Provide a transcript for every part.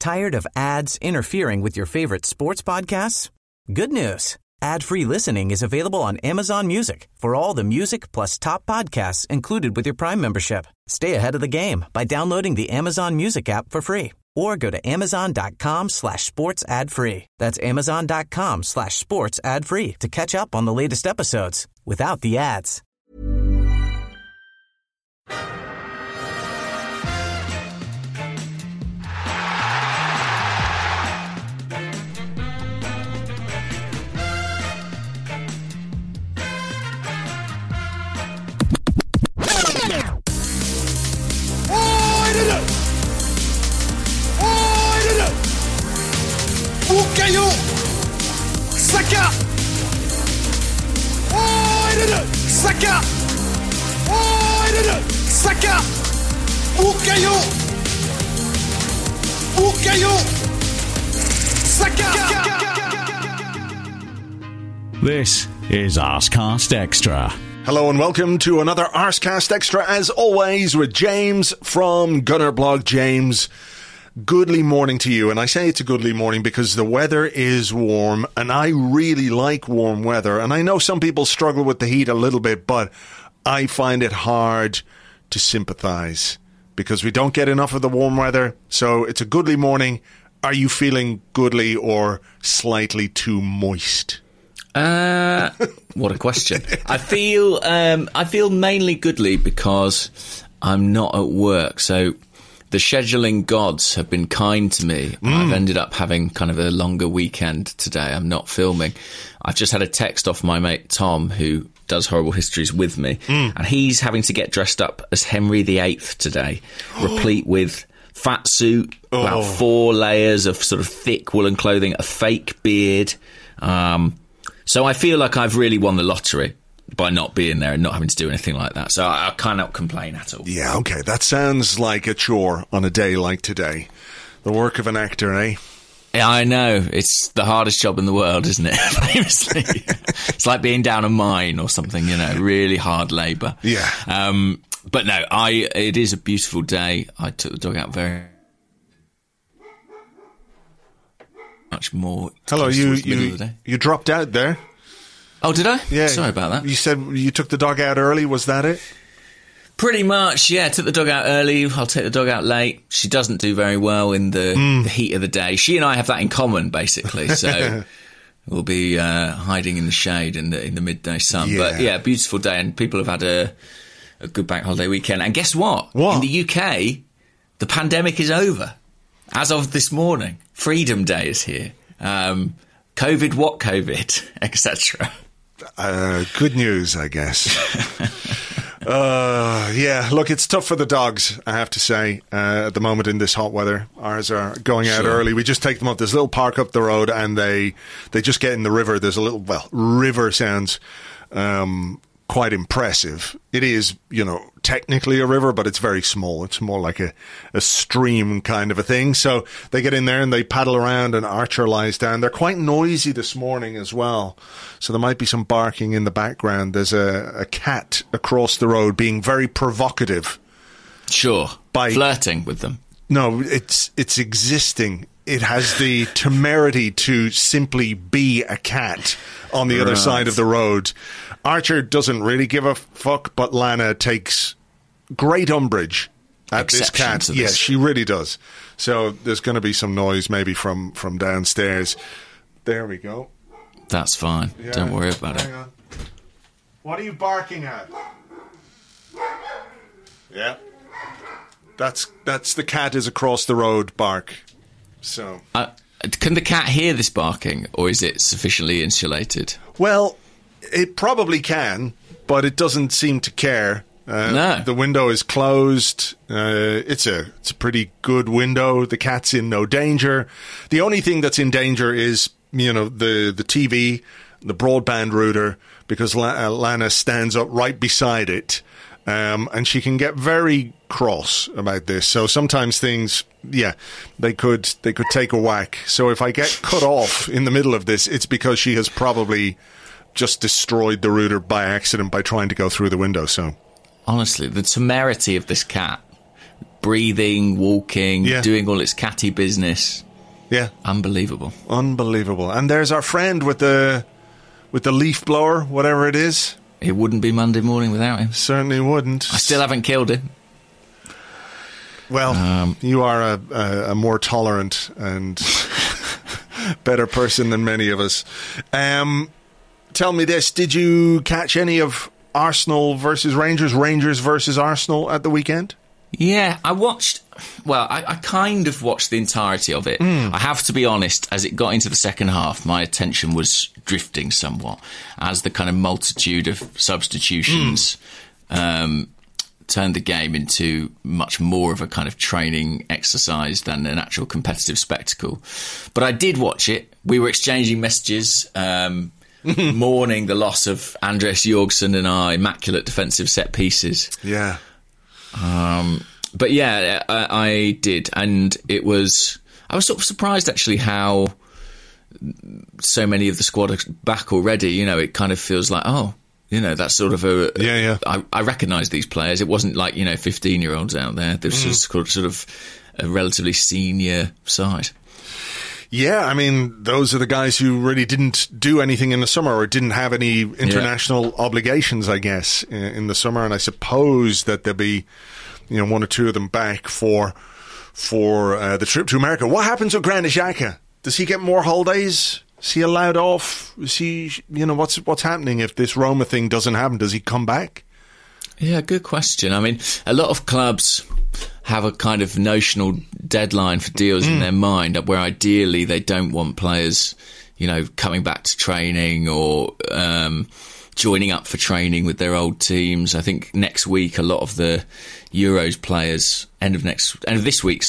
Tired of ads interfering with your favorite sports podcasts? Good news. Ad-free listening is available on Amazon Music for all the music plus top podcasts included with your Prime membership. Stay ahead of the game by downloading the Amazon Music app for free or go to amazon.com/sports ad free. That's amazon.com/sports ad free to catch up on the latest episodes without the ads. Bukayo Saka. Saka. Saka. Bukayo Saka. This is Arsecast Extra. Hello and welcome to another Arsecast Extra, as always, with James from Gunnerblog. James, goodly morning to you. And I say it's a goodly morning because the weather is warm and I really like warm weather. And I know some people struggle with the heat a little bit, but I find it hard to sympathise because we don't get enough of the warm weather. So it's a goodly morning. Are you feeling goodly or slightly too moist? What a question. I feel mainly goodly because I'm not at work. So the scheduling gods have been kind to me. I've ended up having kind of a longer weekend today. I'm not filming. I've just had a text off my mate Tom, who does Horrible Histories with me, and he's having to get dressed up as Henry VIII today, replete with fat suit, about 4 layers of sort of thick woolen clothing, a fake beard. So I feel like I've really won the lottery by not being there and not having to do anything like that. So I cannot complain at all. Yeah, okay. That sounds like a chore on a day like today. The work of an actor, eh? Yeah, I know. It's the hardest job in the world, isn't it? Famously. It's like being down a mine or something, you know, really hard labour. Yeah. But no, it is a beautiful day. I took the dog out very much more. Hello, you dropped out there. Oh, did I? Yeah. Sorry about that. You said you took the dog out early. Was that it? Pretty much, yeah. Took the dog out early. I'll take the dog out late. She doesn't do very well in the heat of the day. She and I have that in common, basically. So we'll be hiding in the shade in the midday sun. Yeah. But yeah, beautiful day, and people have had a good bank holiday weekend. And guess what? What? In the UK, the pandemic is over. As of this morning, Freedom Day is here. COVID, what COVID, etc. Good news, I guess. Yeah, look, it's tough for the dogs, I have to say, at the moment in this hot weather. Ours are going out early. We just take them up. There's a little park up the road and they just get in the river. There's a little, river sounds quite impressive. It is, technically a river, but it's very small. It's more like a stream kind of a thing. So they get in there and they paddle around, and Archer lies down. They're quite noisy this morning as well. So there might be some barking in the background. There's a cat across the road being very provocative. Sure. By flirting with them. No, it's existing. It has the temerity to simply be a cat on the other side of the road. Archer doesn't really give a fuck, but Lana takes great umbrage at this cat. Yes, she really does. So there's going to be some noise maybe from downstairs. There we go. That's fine. Yeah, don't worry about it. On. What are you barking at? Yeah. That's the cat is across the road bark. So can the cat hear this barking, or is it sufficiently insulated? Well, it probably can, but it doesn't seem to care. No. The window is closed. It's a pretty good window. The cat's in no danger. The only thing that's in danger is, the TV, the broadband router, because Lana stands up right beside it. And she can get very cross about this. So sometimes things, they could take a whack. So if I get cut off in the middle of this, it's because she has probably just destroyed the router by accident by trying to go through the window. So honestly, the temerity of this cat breathing, walking, Yeah. doing all its catty business. Yeah. Unbelievable. Unbelievable. And there's our friend with the leaf blower, whatever it is. It wouldn't be Monday morning without him. Certainly wouldn't. I still haven't killed him. Well, you are a more tolerant and better person than many of us. Tell me this, did you catch any of Arsenal versus Rangers, Rangers versus Arsenal at the weekend? Yeah, I kind of watched the entirety of it. I have to be honest, as it got into the second half, my attention was drifting somewhat as the kind of multitude of substitutions turned the game into much more of a kind of training exercise than an actual competitive spectacle. But I did watch it. We were exchanging messages, mourning the loss of Andreas Jorgensen and our immaculate defensive set pieces. Yeah. But yeah, I did, and I was sort of surprised actually how so many of the squad are back already. You know, it kind of feels like, that's sort of a... Yeah. I recognise these players. It wasn't like, 15-year-olds out there. This was sort of a relatively senior side. Yeah, I mean, those are the guys who really didn't do anything in the summer or didn't have any international obligations, I guess, in the summer. And I suppose that there'll be, one or two of them back for the trip to America. What happens with Granit Xhaka? Does he get more holidays? Is he allowed off? Is he, what's happening if this Roma thing doesn't happen? Does he come back? Yeah, good question. I mean, a lot of clubs have a kind of notional deadline for deals in their mind, where ideally they don't want players, coming back to training or joining up for training with their old teams. I think next week a lot of the Euros players, end of this week,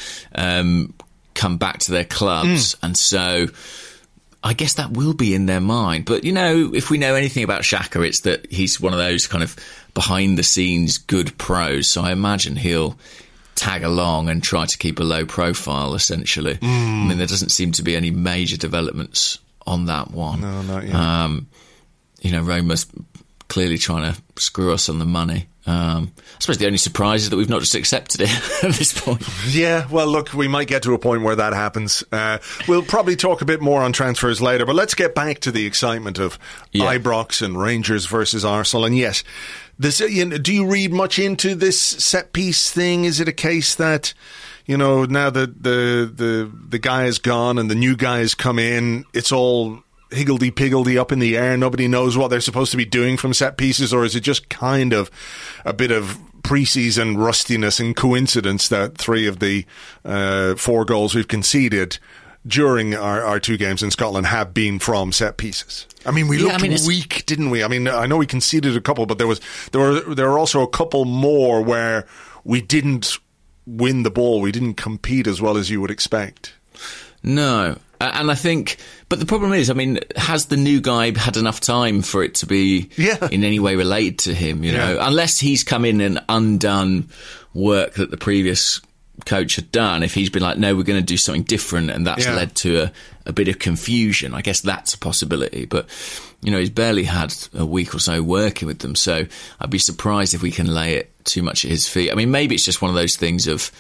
come back to their clubs, and so I guess that will be in their mind. But, if we know anything about Xhaka, it's that he's one of those kind of behind-the-scenes good pros. So I imagine he'll tag along and try to keep a low profile, essentially. I mean, there doesn't seem to be any major developments on that one. No, not yet. Roma's clearly trying to screw us on the money. I suppose the only surprise is that we've not just accepted it at this point. Yeah, well, look, we might get to a point where that happens. We'll probably talk a bit more on transfers later, but let's get back to the excitement of Ibrox and Rangers versus Arsenal. And yes, this, do you read much into this set piece thing? Is it a case that, now that the guy is gone and the new guy has come in, it's all higgledy-piggledy up in the air, nobody knows what they're supposed to be doing from set pieces, or is it just kind of a bit of pre-season rustiness and coincidence that 3 of the 4 goals we've conceded during our 2 games in Scotland have been from set pieces? I mean, we looked weak, didn't we? I mean, I know we conceded a couple, but there were also a couple more where we didn't win the ball, we didn't compete as well as you would expect. No. And I think, but the problem is, I mean, has the new guy had enough time for it to be in any way related to him, unless he's come in and undone work that the previous coach had done. If he's been like, no, we're going to do something different, and that's led to a bit of confusion, I guess that's a possibility. But, he's barely had a week or so working with them, so I'd be surprised if we can lay it too much at his feet. I mean, maybe it's just one of those things of,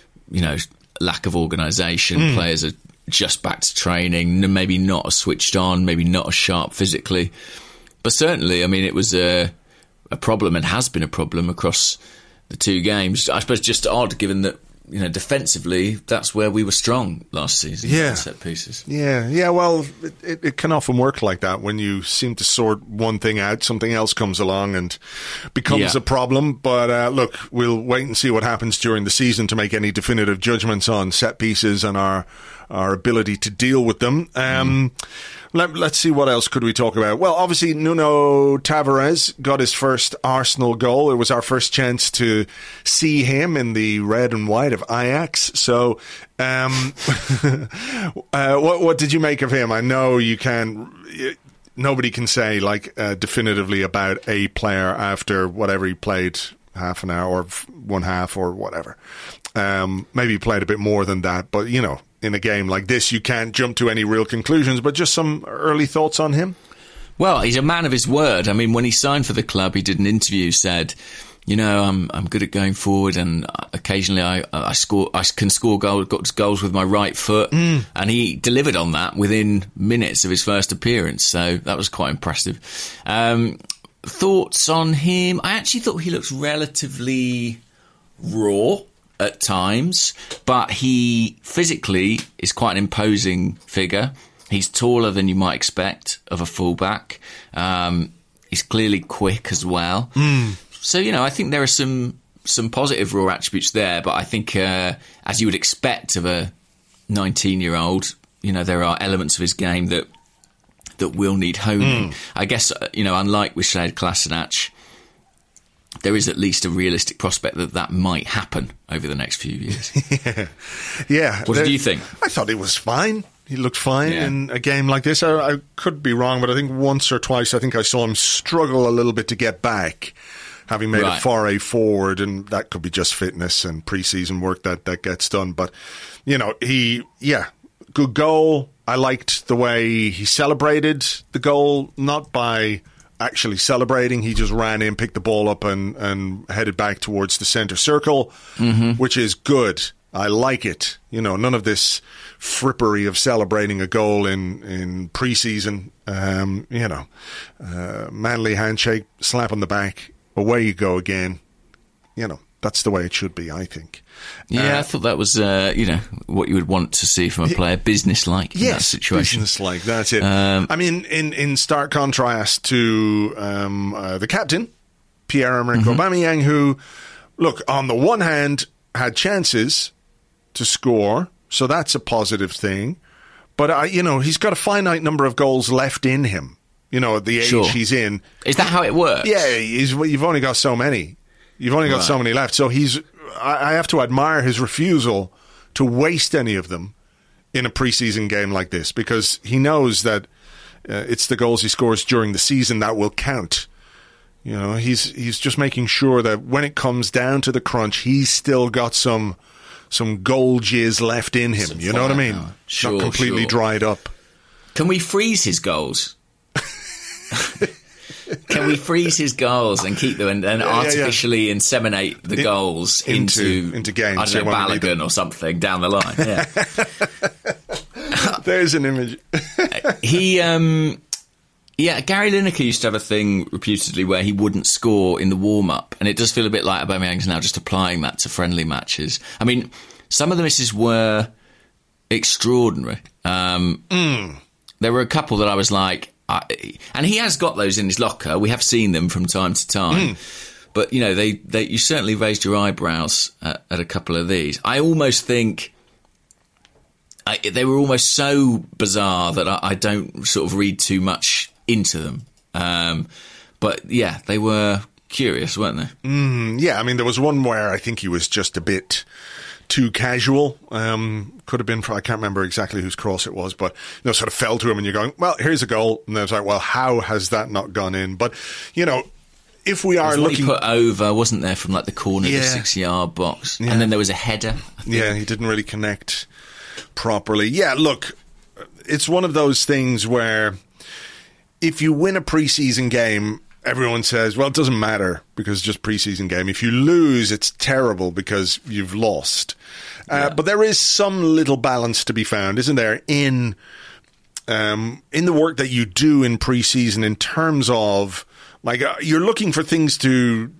lack of organisation. Players are just back to training, maybe not as switched on, maybe not as sharp physically. But certainly, I mean, it was a problem and has been a problem across the 2 games. I suppose just odd, given that, defensively, that's where we were strong last season. Yeah. Set pieces. Yeah, well, it can often work like that. When you seem to sort one thing out, something else comes along and becomes a problem. But look, we'll wait and see what happens during the season to make any definitive judgments on set pieces and our ability to deal with them. Let's see, what else could we talk about? Well, obviously, Nuno Tavares got his first Arsenal goal. It was our first chance to see him in the red and white of Ajax. So, what did you make of him? I know nobody can say definitively about a player after whatever he played, half an hour or one half or whatever. Maybe he played a bit more than that, but in a game like this, you can't jump to any real conclusions, but just some early thoughts on him? Well, he's a man of his word. I mean, when he signed for the club, he did an interview, said I'm good at going forward, and occasionally I can score goals with my right foot, and he delivered on that within minutes of his first appearance. So that was quite impressive. Thoughts on him? I actually thought he looks relatively raw at times, but he physically is quite an imposing figure. He's taller than you might expect of a fullback. He's clearly quick as well. So, I think there are some positive raw attributes there, but I think as you would expect of a 19-year-old, there are elements of his game that will need honing. I guess, unlike with Sead Kolasinac, there is at least a realistic prospect that might happen over the next few years. Yeah. What did you think? I thought he was fine. He looked fine in a game like this. I could be wrong, but I think once or twice I saw him struggle a little bit to get back, having made a foray forward, and that could be just fitness and pre-season work that gets done. But, good goal. I liked the way he celebrated the goal, not by actually celebrating. He just ran in, picked the ball up and headed back towards the centre circle, which is good. I like it. None of this frippery of celebrating a goal in pre-season. Manly handshake, slap on the back, away you go again. That's the way it should be, I think. Yeah, I thought that was, what you would want to see from a player, business-like in that situation. Business-like, that's it. In stark contrast to the captain, Pierre-Emerick Aubameyang, who, look, on the one hand, had chances to score, so that's a positive thing. But, he's got a finite number of goals left in him, at the age he's in. Is that how it works? Yeah, you've only got so many. You've only got so many left. So I have to admire his refusal to waste any of them in a preseason game like this, because he knows that it's the goals he scores during the season that will count. He's just making sure that when it comes down to the crunch, he's still got some goal jizz left in him. You know what I mean? Sure, not completely dried up. Can we freeze his goals? Can we freeze his goals and keep them and artificially inseminate the goals into games? I don't know, Balogun or something down the line. Yeah. There's an image. Gary Lineker used to have a thing reputedly where he wouldn't score in the warm-up, and it does feel a bit like Aubameyang's now just applying that to friendly matches. I mean, some of the misses were extraordinary. There were a couple that I was like, and he has got those in his locker. We have seen them from time to time. But, you certainly raised your eyebrows at a couple of these. I almost think they were almost so bizarre that I don't sort of read too much into them. But, they were curious, weren't they? There was one where I think he was just a bit too casual. Could have been, I can't remember exactly whose cross it was, but sort of fell to him and you're going, well, here's a goal. And I was like, well, how has that not gone in? But, if we are looking... He put over, wasn't there, from like the corner of the 6-yard box. Yeah. And then there was a header. Yeah, he didn't really connect properly. Yeah, look, it's one of those things where if you win a preseason game, everyone says, well, it doesn't matter because it's just preseason game. If you lose, it's terrible because you've lost. But there is some little balance to be found, isn't there, in the work that you do in preseason in terms of, like, you're looking for things to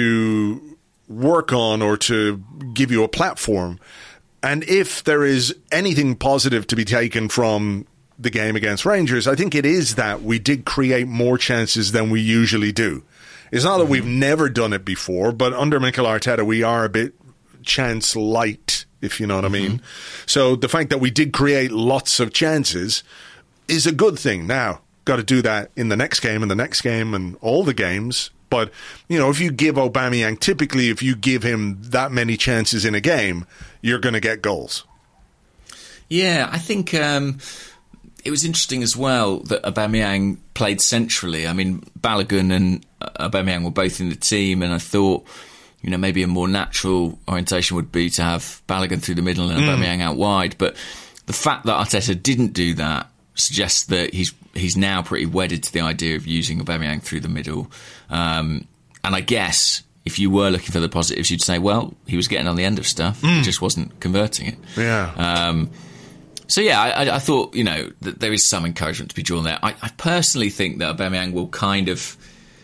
work on or to give you a platform. And if there is anything positive to be taken from the game against Rangers, I think it is that we did create more chances than we usually do. It's not that we've never done it before, but under Mikel Arteta, we are a bit chance light, if you know what I mean. So the fact that we did create lots of chances is a good thing. Now, got to do that in the next game and the next game and all the games. But, if you give Aubameyang, typically if you give him that many chances in a game, you're going to get goals. Yeah, I think it was interesting as well that Aubameyang played centrally. I mean, Balogun and Aubameyang were both in the team, and I thought, maybe a more natural orientation would be to have Balogun through the middle and Aubameyang out wide. But the fact that Arteta didn't do that suggests that he's now pretty wedded to the idea of using Aubameyang through the middle. And I guess, if you were looking for the positives, you'd say, well, he was getting on the end of stuff. He just wasn't converting it. Yeah. So, yeah, I thought, that there is some encouragement to be drawn there. I personally think that Aubameyang will kind of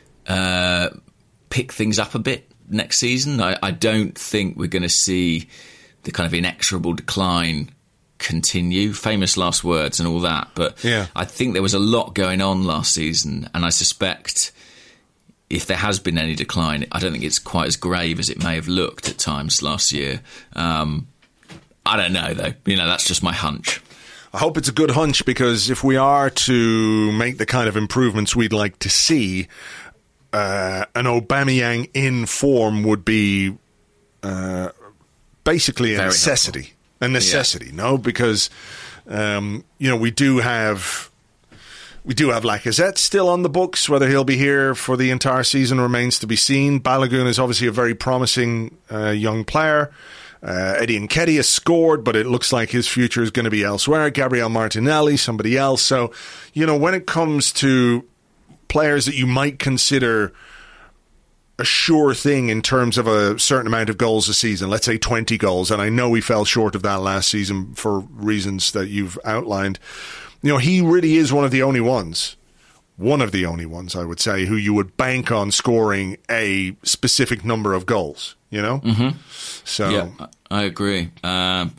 pick things up a bit next season. I don't think we're going to see the kind of inexorable decline continue. Famous last words and all that. But yeah. I think there was a lot going on last season, and I suspect if there has been any decline, I don't think it's quite as grave as it may have looked at times last year. I don't know, though. That's just my hunch. I hope it's a good hunch, because if we are to make the kind of improvements we'd like to see, an Aubameyang in form would be basically a necessity. Helpful. A necessity, no? Because, we do have Lacazette still on the books. Whether he'll be here for the entire season remains to be seen. Balogun is obviously a very promising young player. Eddie Nketiah scored, but it looks like his future is going to be elsewhere. Gabriel Martinelli, somebody else. So, when it comes to players that you might consider a sure thing in terms of a certain amount of goals a season, let's say 20 goals, and I know we fell short of that last season for reasons that you've outlined, he really is one of the only ones, I would say, who you would bank on scoring a specific number of goals, Mm-hmm. So yeah, I agree. And,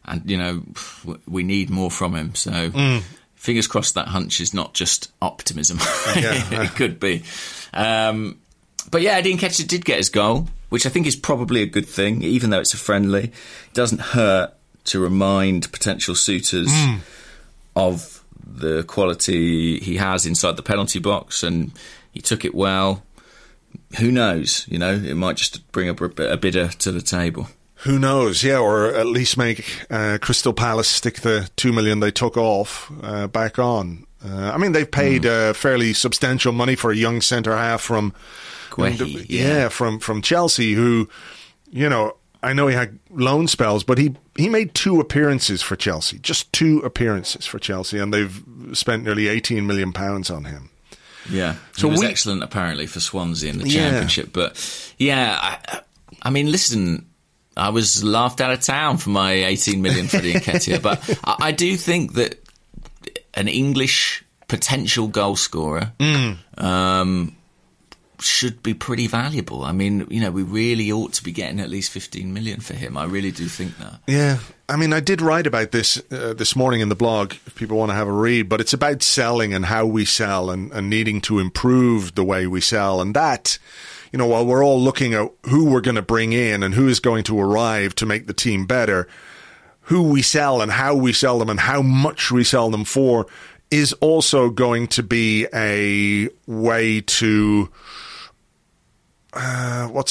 we need more from him. So fingers crossed that hunch is not just optimism. Yeah. It could be. But yeah, Eddie Nketiah did get his goal, which I think is probably a good thing, even though it's a friendly. It doesn't hurt to remind potential suitors of the quality he has inside the penalty box, and he took it well. Who knows? It might just bring a bidder to the table. Who knows? Yeah, or at least make Crystal Palace stick the $2 million they took off back on. They've paid fairly substantial money for a young centre half from Guehi, from Chelsea, who, I know he had loan spells, but he made 2 appearances for Chelsea, just 2 appearances for Chelsea, and they've spent nearly £18 million on him. Yeah, so he was excellent apparently for Swansea in the Championship. But yeah, listen, I was laughed out of town for my 18 million for Eddie Nketiah, but I do think that an English potential goal scorer should be pretty valuable. We really ought to be getting at least 15 million for him. I really do think that. Yeah. I did write about this this morning in the blog, if people want to have a read, but it's about selling and how we sell and needing to improve the way we sell. And that, while we're all looking at who we're going to bring in and who is going to arrive to make the team better, who we sell and how we sell them and how much we sell them for is also going to be a way to have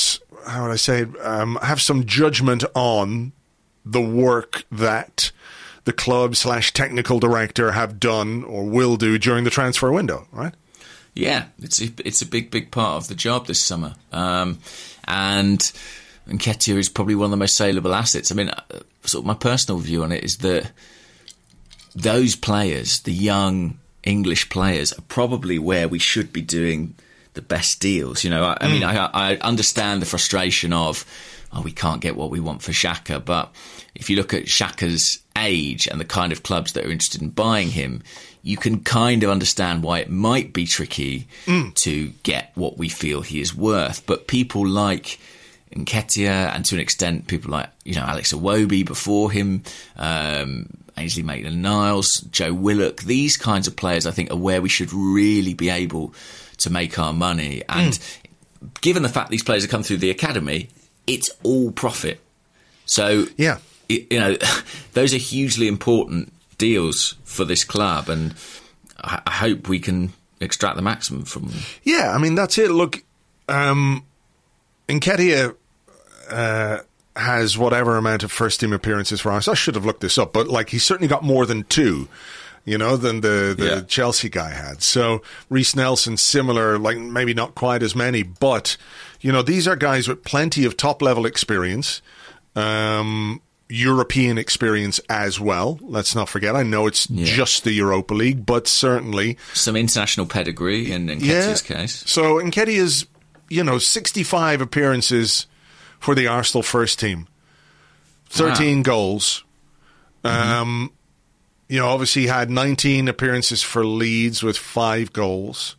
some judgment on the work that the club / technical director have done or will do during the transfer window, right? Yeah, it's a big part of the job this summer. And Nketiah is probably one of the most saleable assets. Sort of my personal view on it is that those players, the young English players, are probably where we should be doing the best deals. I understand the frustration of, we can't get what we want for Xhaka, but if you look at Xhaka's age and the kind of clubs that are interested in buying him, you can kind of understand why it might be tricky to get what we feel he is worth. But people like Nketiah, and to an extent people like Alex Iwobi before him, Ainsley Maitland-Niles, Joe Willock, these kinds of players I think are where we should really be able to make our money. And given the fact these players have come through the academy, it's all profit. So, yeah, those are hugely important deals for this club, and I hope we can extract the maximum from them. Yeah, that's it. Look, Nketiah has whatever amount of first-team appearances for us. I should have looked this up, but he's certainly got more than 2. Than the Chelsea guy had. So Reece Nelson, similar, maybe not quite as many, but, these are guys with plenty of top-level experience, European experience as well. Let's not forget. I know it's just the Europa League, but certainly... some international pedigree in Nketiah's case. So Nketiah's, 65 appearances for the Arsenal first team, 13 goals. Obviously had 19 appearances for Leeds with 5 goals.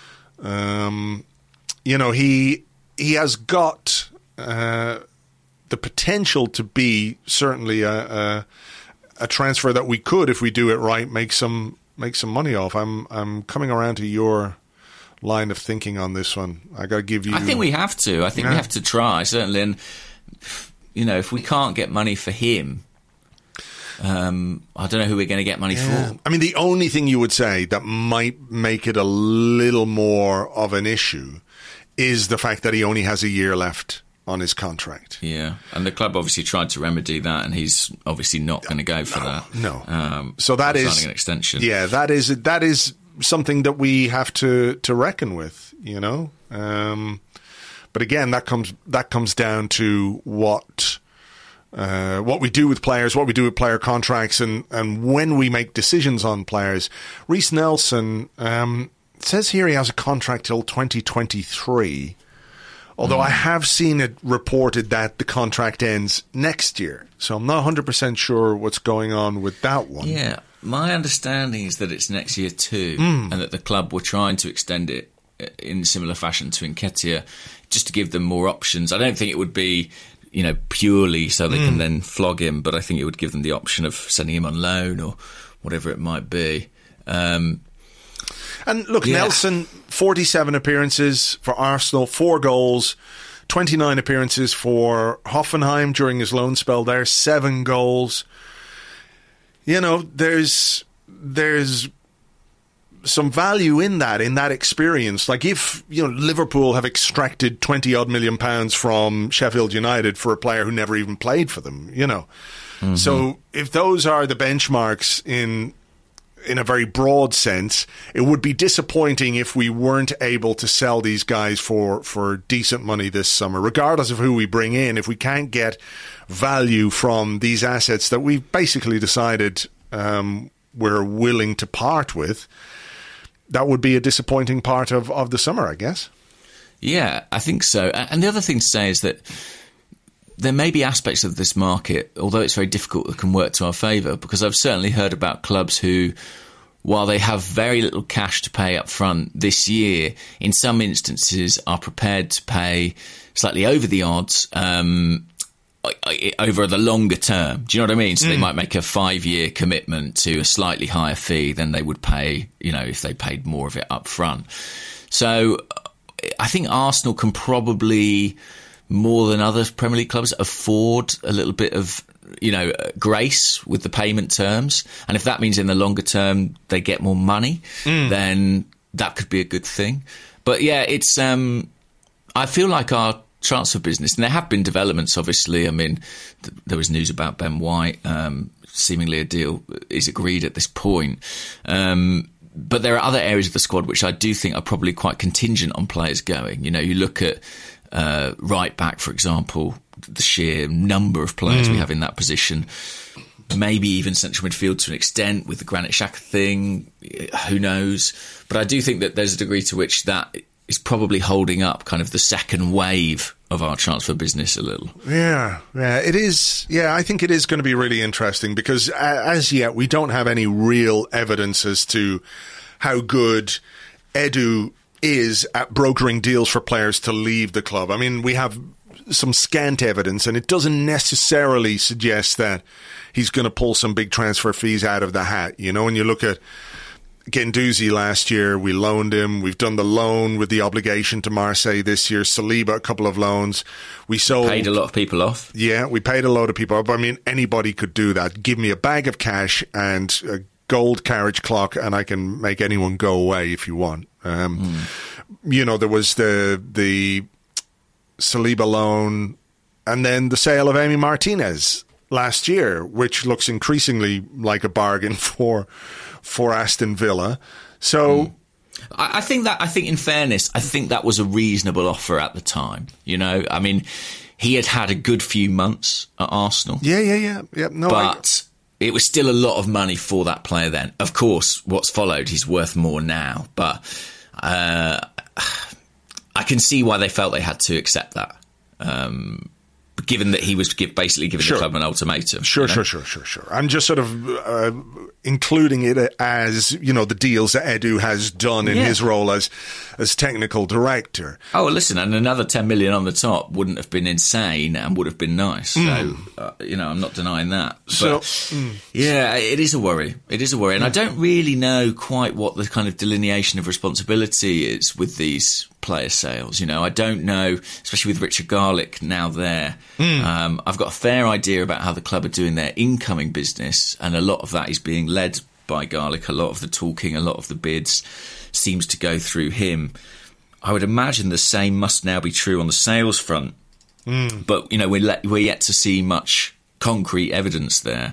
He has got the potential to be certainly a transfer that we could, if we do it right, make some money off. I'm coming around to your line of thinking on this one. I got to give you. I think we have to. I think we have to try, certainly. And if we can't get money for him, I don't know who we're going to get money for. I mean, the only thing you would say that might make it a little more of an issue is the fact that he only has a year left on his contract. Yeah, and the club obviously tried to remedy that, and he's obviously not going to go for that. No. So that is signing an extension. Yeah, that is something that we have to reckon with. But again, that comes down to what we do with players, what we do with player contracts, and when we make decisions on players. Reiss Nelson, it says here he has a contract till 2023, although I have seen it reported that the contract ends next year. So I'm not 100% sure what's going on with that one. Yeah, my understanding is that it's next year too, and that the club were trying to extend it in similar fashion to Nketiah, just to give them more options. I don't think it would be purely so they can then flog him, but I think it would give them the option of sending him on loan or whatever it might be. And look, Nelson, 47 appearances for Arsenal, 4 goals, 29 appearances for Hoffenheim during his loan spell there, 7 goals. There's some value in that experience. Like if Liverpool have extracted 20 odd million pounds from Sheffield United for a player who never even played for them, So if those are the benchmarks in a very broad sense, it would be disappointing if we weren't able to sell these guys for decent money this summer, regardless of who we bring in. If we can't get value from these assets that we've basically decided we're willing to part with, that would be a disappointing part of the summer, I guess. Yeah, I think so. And the other thing to say is that there may be aspects of this market, although it's very difficult, that can work to our favour, because I've certainly heard about clubs who, while they have very little cash to pay up front this year, in some instances are prepared to pay slightly over the odds over the longer term. Do you know what I mean? So they might make a 5-year commitment to a slightly higher fee than they would pay, if they paid more of it up front. So I think Arsenal can probably, more than other Premier League clubs, afford a little bit of grace with the payment terms, and if that means in the longer term they get more money, then that could be a good thing. But yeah, it's I feel like our transfer business, and there have been developments, obviously. I mean, there was news about Ben White, seemingly a deal is agreed at this point, but there are other areas of the squad which I do think are probably quite contingent on players going. You look at right back, for example, the sheer number of players we have in that position, maybe even central midfield to an extent with the Granit Xhaka thing, who knows. But I do think that there's a degree to which that is probably holding up kind of the second wave of our transfer business a little. Yeah, it is. Yeah, I think it is going to be really interesting because as yet we don't have any real evidence as to how good Edu is at brokering deals for players to leave the club. I mean, we have some scant evidence, and it doesn't necessarily suggest that he's going to pull some big transfer fees out of the hat. When you look at Guendouzi last year, we loaned him. We've done the loan with the obligation to Marseille this year. Saliba, a couple of loans. We paid a lot of people off. Yeah, we paid a lot of people off. I mean, anybody could do that. Give me a bag of cash and a gold carriage clock, and I can make anyone go away if you want. There was the Saliba loan, and then the sale of Emi Martinez last year, which looks increasingly like a bargain for Aston Villa. So I think in fairness, I think that was a reasonable offer at the time. I mean, he had a good few months at Arsenal. Yeah. No, but it was still a lot of money for that player then. Of course, what's followed, he's worth more now. But I can see why they felt they had to accept that. Given that he was basically giving the club an ultimatum. Sure. I'm just sort of including it as, the deals that Edu has done in his role as technical director. Oh, well, listen, and another 10 million on the top wouldn't have been insane and would have been nice. So, I'm not denying that. But, yeah, it is a worry. It is a worry. And I don't really know quite what the kind of delineation of responsibility is with these player sales. I don't know, especially with Richard Garlick now there. I've got a fair idea about how the club are doing their incoming business, and a lot of that is being led by Garlick. A lot of the talking, a lot of the bids seems to go through him. I would imagine the same must now be true on the sales front. But, we're yet to see much concrete evidence there.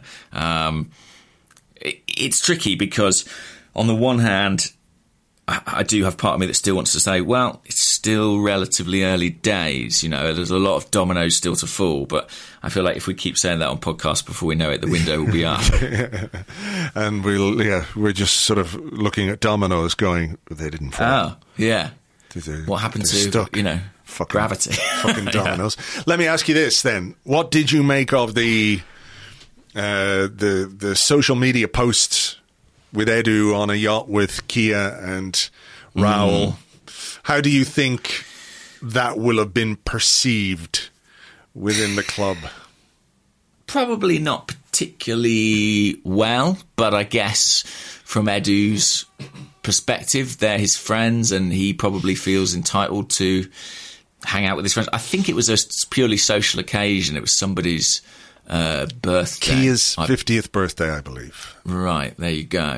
It's tricky because, on the one hand, I do have part of me that still wants to say, well, it's still relatively early days. There's a lot of dominoes still to fall. But I feel like if we keep saying that on podcasts, before we know it, the window will be up. And we're just sort of looking at dominoes going, they didn't fall. Oh, yeah. What happened to, stuck. Gravity? Fucking dominoes. Yeah. Let me ask you this then. What did you make of the social media posts with Edu on a yacht with Kia and Raul? How do you think that will have been perceived within the club? Probably not particularly well, but I guess from Edu's perspective, they're his friends and he probably feels entitled to hang out with his friends. I think it was a purely social occasion. It was somebody's birthday. Kia's 50th birthday, I believe. Right, there you go.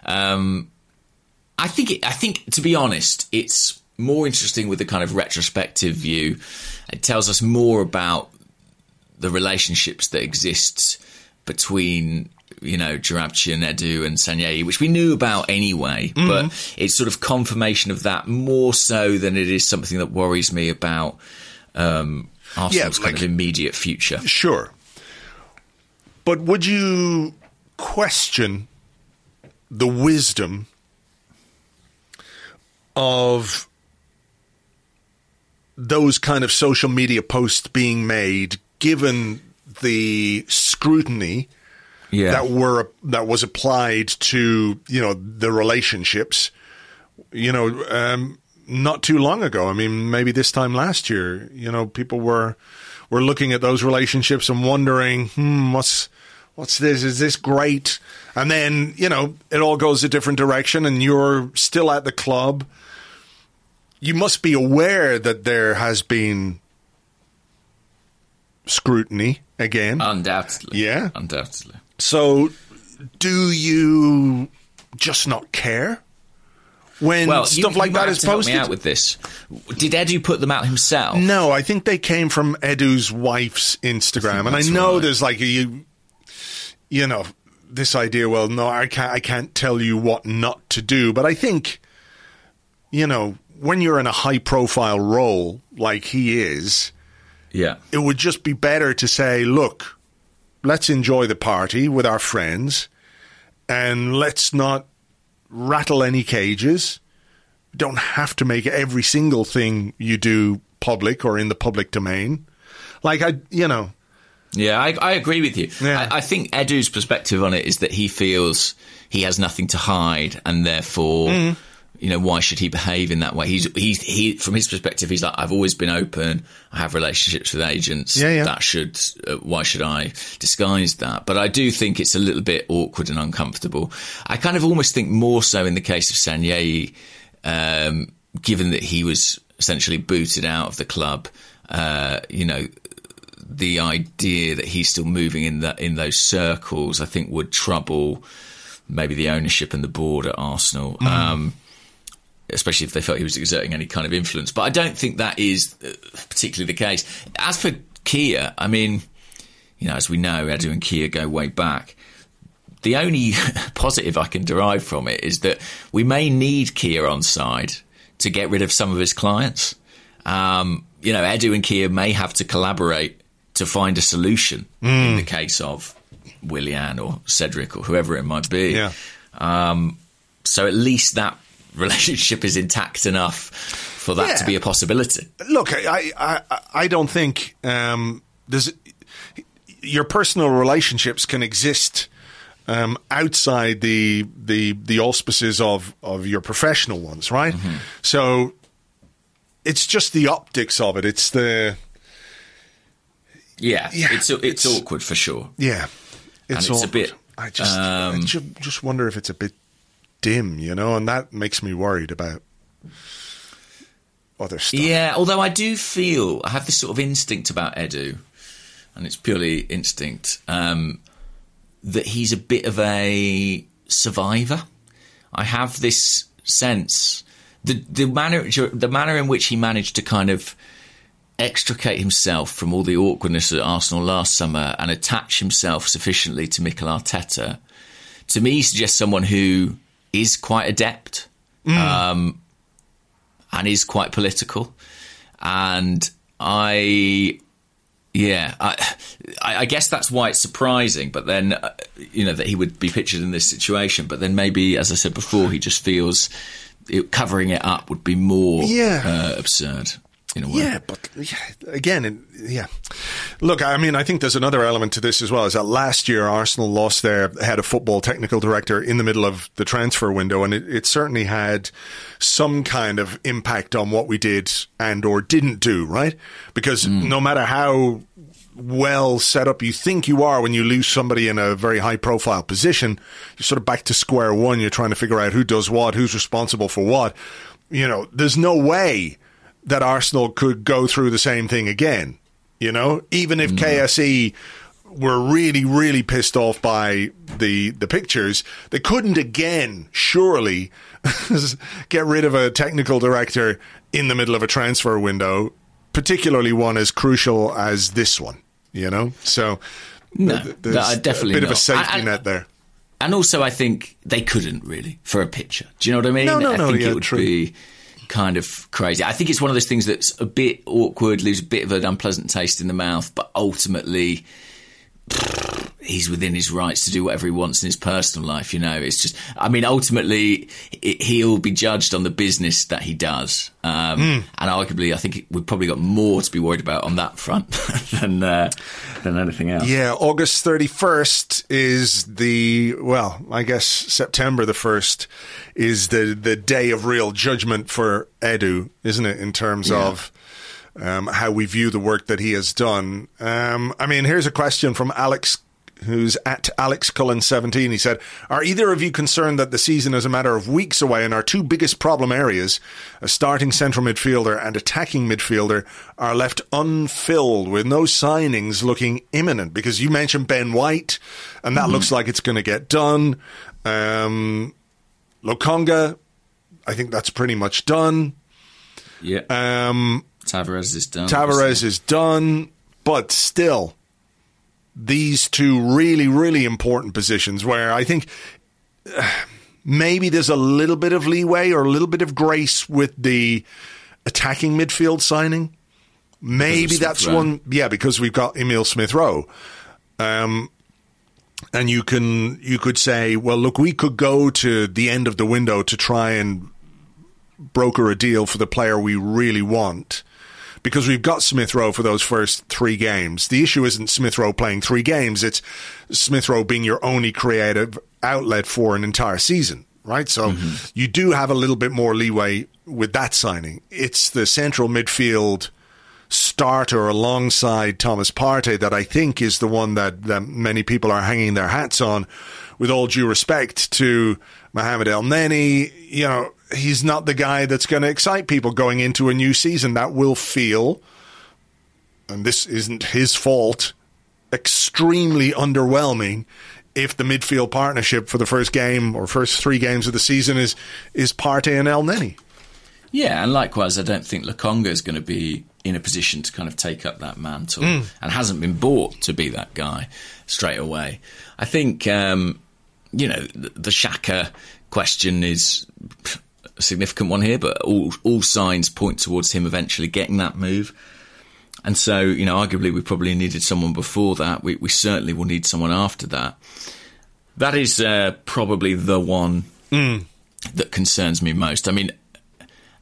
I think, to be honest, it's more interesting with the kind of retrospective view. It tells us more about the relationships that exist between, Jarabci and Edu and Sanllehi, which we knew about anyway, but it's sort of confirmation of that more so than it is something that worries me about Arsenal's kind of immediate future. Sure. But would you question the wisdom of those kind of social media posts being made, given the scrutiny that was applied to the relationships, not too long ago? I mean, maybe this time last year, people were looking at those relationships and wondering, what's this? Is this great? And then, it all goes a different direction and you're still at the club. You must be aware that there has been scrutiny again. Undoubtedly. Yeah. Undoubtedly. So do you just not care when stuff like that is posted? Help me out with this. Did Edu put them out himself? No, I think they came from Edu's wife's Instagram. And I know there's like this idea, well, no, I can't tell you what not to do. But I think, when you're in a high-profile role like he is, it would just be better to say, look, let's enjoy the party with our friends and let's not rattle any cages. You don't have to make every single thing you do public or in the public domain. Yeah, I agree with you. Yeah. I think Edu's perspective on it is that he feels he has nothing to hide and therefore... why should he behave in that way? He from his perspective, he's like, I've always been open. I have relationships with agents. That should, why should I disguise that? But I do think it's a little bit awkward and uncomfortable. I kind of almost think more so in the case of Sanllehi, given that he was essentially booted out of the club, the idea that he's still moving in those circles, I think would trouble maybe the ownership and the board at Arsenal. Especially if they felt he was exerting any kind of influence. But I don't think that is particularly the case. As for Kia, I mean, as we know, Edu and Kia go way back. The only positive I can derive from it is that we may need Kia on side to get rid of some of his clients. Edu and Kia may have to collaborate to find a solution in the case of Willian or Cedric or whoever it might be. Yeah. So at least that relationship is intact enough for that to be a possibility. Look, I don't think your personal relationships can exist outside the auspices of your professional ones, right? Mm-hmm. So it's just the optics of it. It's the it's awkward for sure. Yeah, it's a bit. I just wonder if it's a bit dim, and that makes me worried about other stuff. Yeah, although I do feel I have this sort of instinct about Edu, and it's purely instinct, that he's a bit of a survivor. I have this sense the manner in which he managed to kind of extricate himself from all the awkwardness at Arsenal last summer and attach himself sufficiently to Mikel Arteta, to me suggests someone who is quite adept and is quite political. And I guess that's why it's surprising, but then, that he would be pictured in this situation. But then maybe, as I said before, he just feels covering it up would be more absurd. In a way. Yeah, but again, Look, I mean, I think there's another element to this as well, is that last year Arsenal lost their head of football technical director in the middle of the transfer window, and it certainly had some kind of impact on what we did and or didn't do, right? Because no matter how well set up you think you are, when you lose somebody in a very high profile position, you're sort of back to square one. You're trying to figure out who does what, who's responsible for what. There's no way that Arsenal could go through the same thing again, even if KSE were really, really pissed off by the pictures, they couldn't again, surely, get rid of a technical director in the middle of a transfer window, particularly one as crucial as this one, So there's definitely a bit of a safety net there. And also, I think they couldn't really for a picture. Do you know what I mean? No, I think it would true. be kind of crazy. I think it's one of those things that's a bit awkward, leaves a bit of an unpleasant taste in the mouth, but ultimately he's within his rights to do whatever he wants in his personal life. It's just, ultimately he'll be judged on the business that he does. And arguably, I think we've probably got more to be worried about on that front than anything else. Yeah, August 31st is I guess September the 1st is the day of real judgment for Edu, isn't it, in terms of how we view the work that he has done. Here's a question from Alex, who's at Alex Cullen 17. He said, are either of you concerned that the season is a matter of weeks away and our two biggest problem areas, a starting central midfielder and attacking midfielder, are left unfilled with no signings looking imminent? Because you mentioned Ben White, and that looks like it's going to get done. Lokonga, I think that's pretty much done. Yeah. Tavares is done. But still, these two really, really important positions where I think maybe there's a little bit of leeway or a little bit of grace with the attacking midfield signing. Maybe that's one, because we've got Emile Smith-Rowe. And you could say, well, look, we could go to the end of the window to try and broker a deal for the player we really want, because we've got Smith-Rowe for those first 3 games. The issue isn't Smith-Rowe playing 3 games, it's Smith-Rowe being your only creative outlet for an entire season, right? So you do have a little bit more leeway with that signing. It's the central midfield starter alongside Thomas Partey that I think is the one that many people are hanging their hats on. With all due respect to Mohamed Elneny, he's not the guy that's going to excite people going into a new season. That will feel, and this isn't his fault, extremely underwhelming if the midfield partnership for the first game or first 3 games of the season is Partey and Elneny. Yeah, and likewise, I don't think Lokonga is going to be in a position to kind of take up that mantle and hasn't been bought to be that guy straight away. I think, the Xhaka question is a significant one here, but all signs point towards him eventually getting that move. And so, arguably we probably needed someone before that. We certainly will need someone after that. That is probably the one that concerns me most.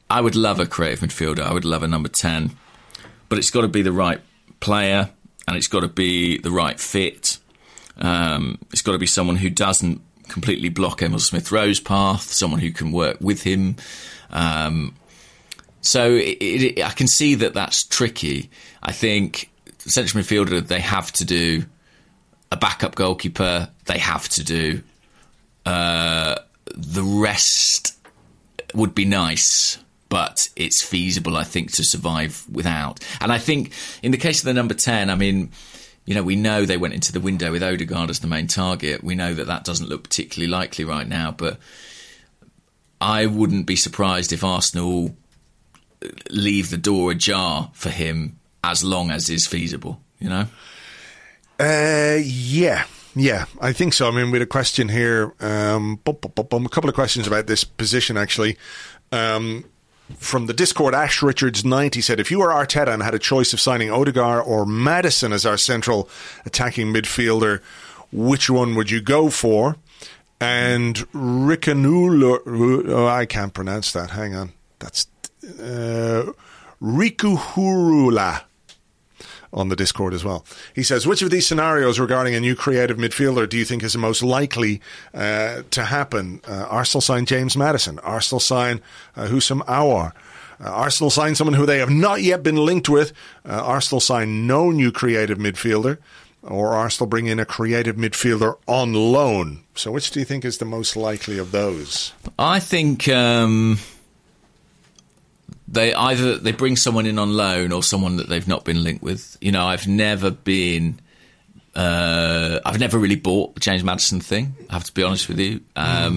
I would love a creative midfielder. I would love a number 10. But it's got to be the right player, and it's got to be the right fit. It's got to be someone who doesn't completely block Emil Smith-Rowe's path, someone who can work with him. So I can see that that's tricky. I think central midfielder, they have to do a backup goalkeeper. They have to do the rest would be nice, but it's feasible, I think, to survive without. And I think in the case of the number 10, I mean, you know, we know they went into the window with Odegaard as the main target. We know that doesn't look particularly likely right now, but I wouldn't be surprised if Arsenal leave the door ajar for him as long as is feasible, you know? Yeah, I think so. I mean, we had a question here, a couple of questions about this position, actually. From the Discord, Ash Richards 90 said, if you were Arteta and had a choice of signing Odegaard or Maddison as our central attacking midfielder, which one would you go for? And Rikanulu, I can't pronounce that. Hang on. That's Rikuhurula on the Discord as well. He says, which of these scenarios regarding a new creative midfielder do you think is the most likely to happen? Arsenal sign James Maddison. Arsenal sign Houssam Aouar. Arsenal sign someone who they have not yet been linked with. Arsenal sign no new creative midfielder. Or Arsenal bring in a creative midfielder on loan. So which do you think is the most likely of those? I think they bring someone in on loan or someone that they've not been linked with. You know, I've never really bought the James Maddison thing, I have to be honest with you.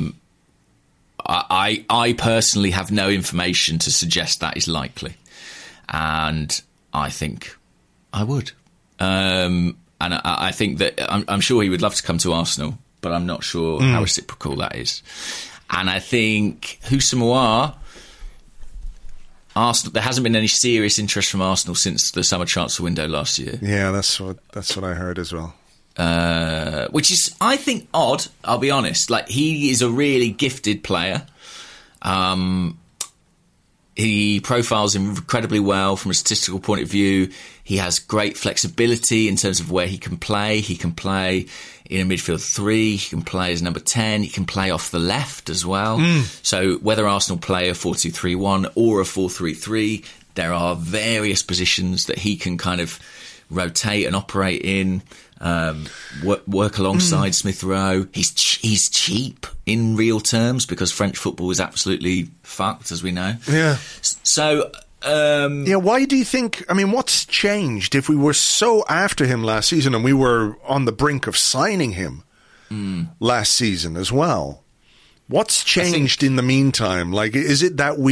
I personally have no information to suggest that is likely. And I think I would. And I think that I'm sure he would love to come to Arsenal, but I'm not sure how reciprocal that is. And I think Houssam Aouar, Arsenal, there hasn't been any serious interest from Arsenal since the summer transfer window last year. Yeah, that's what I heard as well. Which is, I think, odd, I'll be honest. Like, he is a really gifted player. He profiles incredibly well from a statistical point of view. He has great flexibility in terms of where he can play. He can play in a midfield 3. He can play as number 10. He can play off the left as well. So whether Arsenal play a 4-2-3-1 or a 4-3-3, there are various positions that he can kind of rotate and operate in. Work alongside Smith Rowe. He's cheap in real terms because French football is absolutely fucked, as we know. Yeah. So, why do you think? I mean, what's changed? If we were so after him last season, and we were on the brink of signing him last season as well, what's changed in the meantime? Like, is it that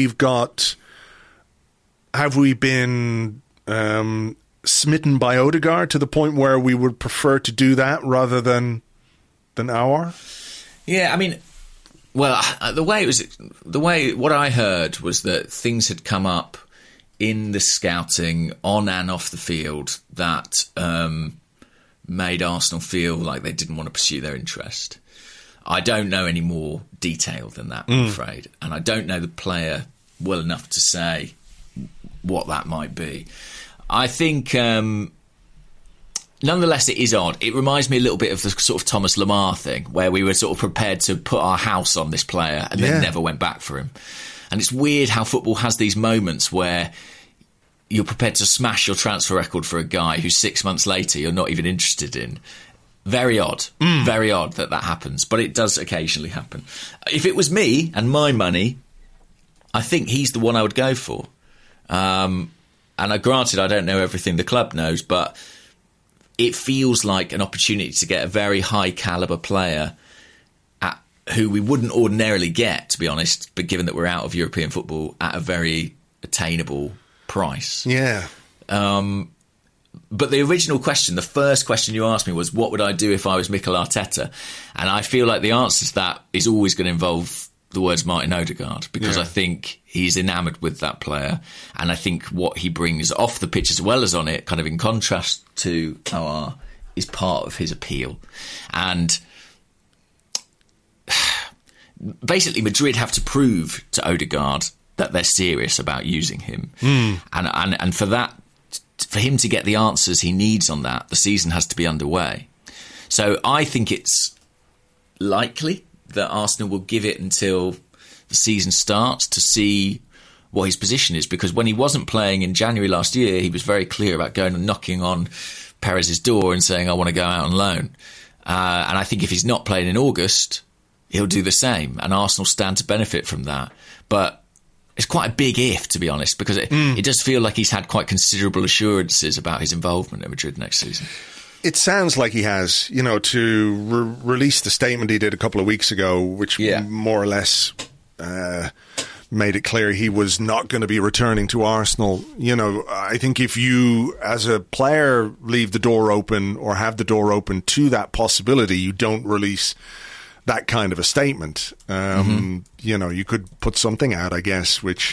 have we been smitten by Odegaard to the point where we would prefer to do that rather than Aouar? Yeah, I mean, well, what I heard was that things had come up in the scouting on and off the field that made Arsenal feel like they didn't want to pursue their interest. I don't know any more detail than that, I'm afraid, and I don't know the player well enough to say what that might be. I think, nonetheless, it is odd. It reminds me a little bit of the sort of Thomas Lemar thing, where we were sort of prepared to put our house on this player and then never went back for him. And it's weird how football has these moments where you're prepared to smash your transfer record for a guy who 6 months later you're not even interested in. Very odd. Very odd that happens. But it does occasionally happen. If it was me and my money, I think he's the one I would go for. And granted, I don't know everything the club knows, but it feels like an opportunity to get a very high caliber player who we wouldn't ordinarily get, to be honest, but given that we're out of European football, at a very attainable price. Yeah. But the original question, the first question you asked me was, what would I do if I was Mikel Arteta? And I feel like the answer to that is always going to involve the words Martin Odegaard, because I think he's enamoured with that player, and I think what he brings off the pitch as well as on it, kind of in contrast to Aouar, is part of his appeal. And basically Madrid have to prove to Odegaard that they're serious about using him. And for him to get the answers he needs on that, the season has to be underway. So I think it's likely that Arsenal will give it until the season starts to see what his position is, because when he wasn't playing in January last year, he was very clear about going and knocking on Perez's door and saying, I want to go out on loan. And I think if he's not playing in August, he'll do the same, and Arsenal stand to benefit from that. But it's quite a big if, to be honest, because it does feel like he's had quite considerable assurances about his involvement at Madrid next season. It sounds like he has, to release the statement he did a couple of weeks ago, which more or less made it clear he was not going to be returning to Arsenal. I think if you, as a player, leave the door open or have the door open to that possibility, you don't release that kind of a statement. You could put something out, I guess, which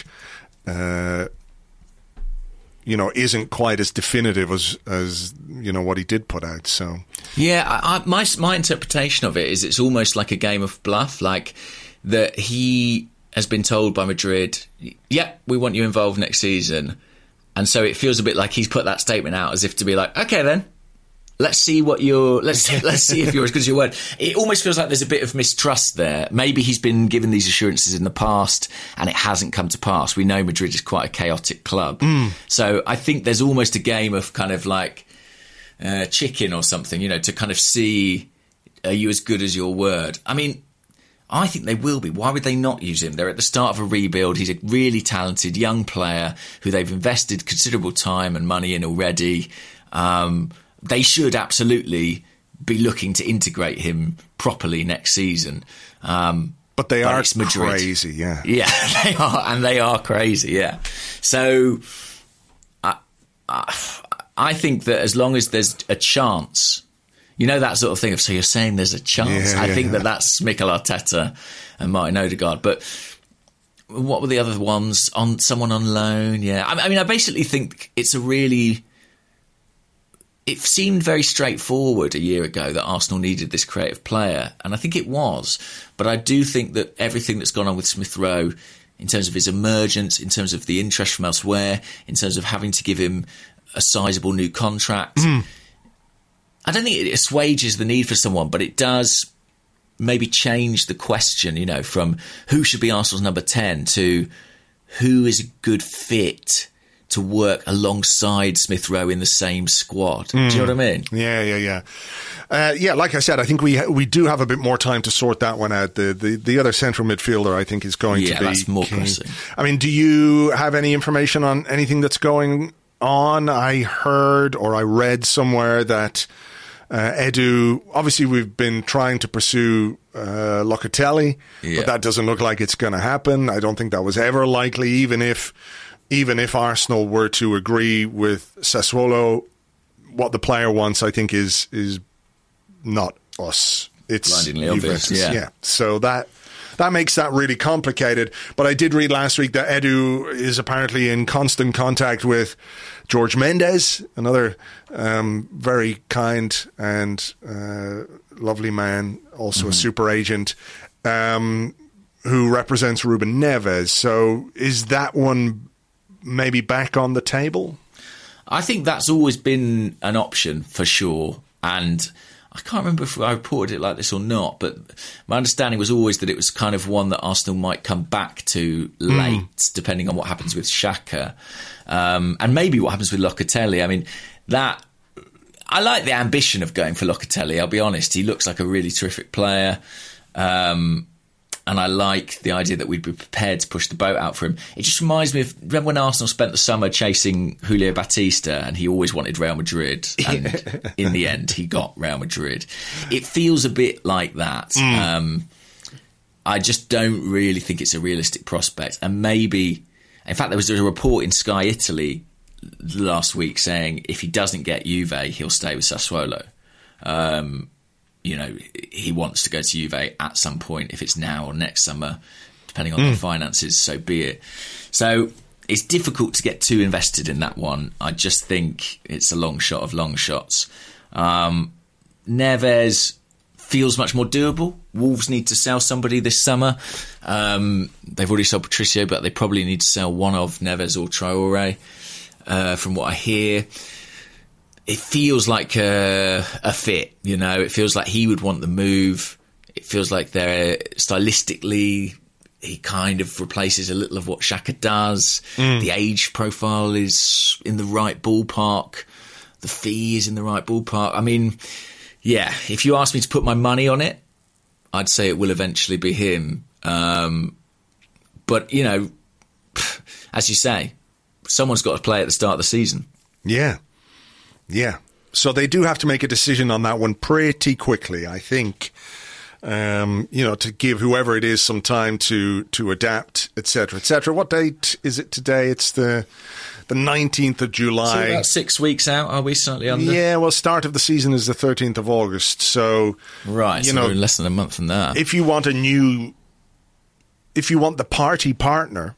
isn't quite as definitive as what he did put out. So my interpretation of it is it's almost like a game of bluff, like that he has been told by Madrid, we want you involved next season, and so it feels a bit like he's put that statement out as if to be like, okay then, let's see if you're as good as your word. It almost feels like there's a bit of mistrust there. Maybe he's been given these assurances in the past and it hasn't come to pass. We know Madrid is quite a chaotic club. So I think there's almost a game of kind of like chicken or something, to kind of see, are you as good as your word? I mean, I think they will be. Why would they not use him? They're at the start of a rebuild. He's a really talented young player who they've invested considerable time and money in already. They should absolutely be looking to integrate him properly next season. But they are crazy, yeah. Yeah, they are, and they are crazy, yeah. So I think that as long as there's a chance, that sort of thing of, so you're saying there's a chance. I think that's Mikel Arteta and Martin Odegaard. But what were the other ones? Someone on loan, yeah. I mean, I basically think it's it seemed very straightforward a year ago that Arsenal needed this creative player, and I think it was. But I do think that everything that's gone on with Smith Rowe, in terms of his emergence, in terms of the interest from elsewhere, in terms of having to give him a sizable new contract, I don't think it assuages the need for someone, but it does maybe change the question, from who should be Arsenal's number 10 to who is a good fit to work alongside Smith Rowe in the same squad. Do you know what I mean? Yeah. Like I said, I think we do have a bit more time to sort that one out. The other central midfielder, I think, is going to be that's more pressing. I mean, do you have any information on anything that's going on? I heard or I read somewhere that Edu, obviously we've been trying to pursue Locatelli, but that doesn't look like it's going to happen. I don't think that was ever likely, even if Arsenal were to agree with Sassuolo, what the player wants, I think, is not us. It's blindingly obvious. Yeah. So that makes that really complicated. But I did read last week that Edu is apparently in constant contact with George Mendes, another very kind and lovely man, also a super agent, who represents Ruben Neves. So is that one maybe back on the table? I think that's always been an option for sure, and I can't remember if I reported it like this or not, but my understanding was always that it was kind of one that Arsenal might come back to late, depending on what happens with Xhaka, and maybe what happens with Locatelli. I mean, I like the ambition of going for Locatelli, I'll be honest. He looks like a really terrific player. And I like the idea that we'd be prepared to push the boat out for him. It just reminds me of, remember when Arsenal spent the summer chasing Julio Batista and he always wanted Real Madrid, and in the end he got Real Madrid. It feels a bit like that. I just don't really think it's a realistic prospect. And maybe, in fact, there was a report in Sky Italy last week saying if he doesn't get Juve, he'll stay with Sassuolo. He wants to go to Juve at some point, if it's now or next summer, depending on their finances, so be it. So it's difficult to get too invested in that one. I just think it's a long shot of long shots. Neves feels much more doable Wolves need to sell somebody this summer. They've already sold Patricio, but they probably need to sell one of Neves or Traore, from what I hear. It feels like a fit, It feels like he would want the move. It feels like they're stylistically, he kind of replaces a little of what Xhaka does. The age profile is in the right ballpark. The fee is in the right ballpark. I mean, yeah, if you ask me to put my money on it, I'd say it will eventually be him. But, as you say, someone's got to play at the start of the season. Yeah. Yeah. So they do have to make a decision on that one pretty quickly, I think. To give whoever it is some time to adapt, etc., etc. What date is it today? It's the 19th of July. So about 6 weeks out, are we slightly under? Yeah, well, start of the season is the 13th of August. So, right, so we're in less than a month from that. If you want the party partner,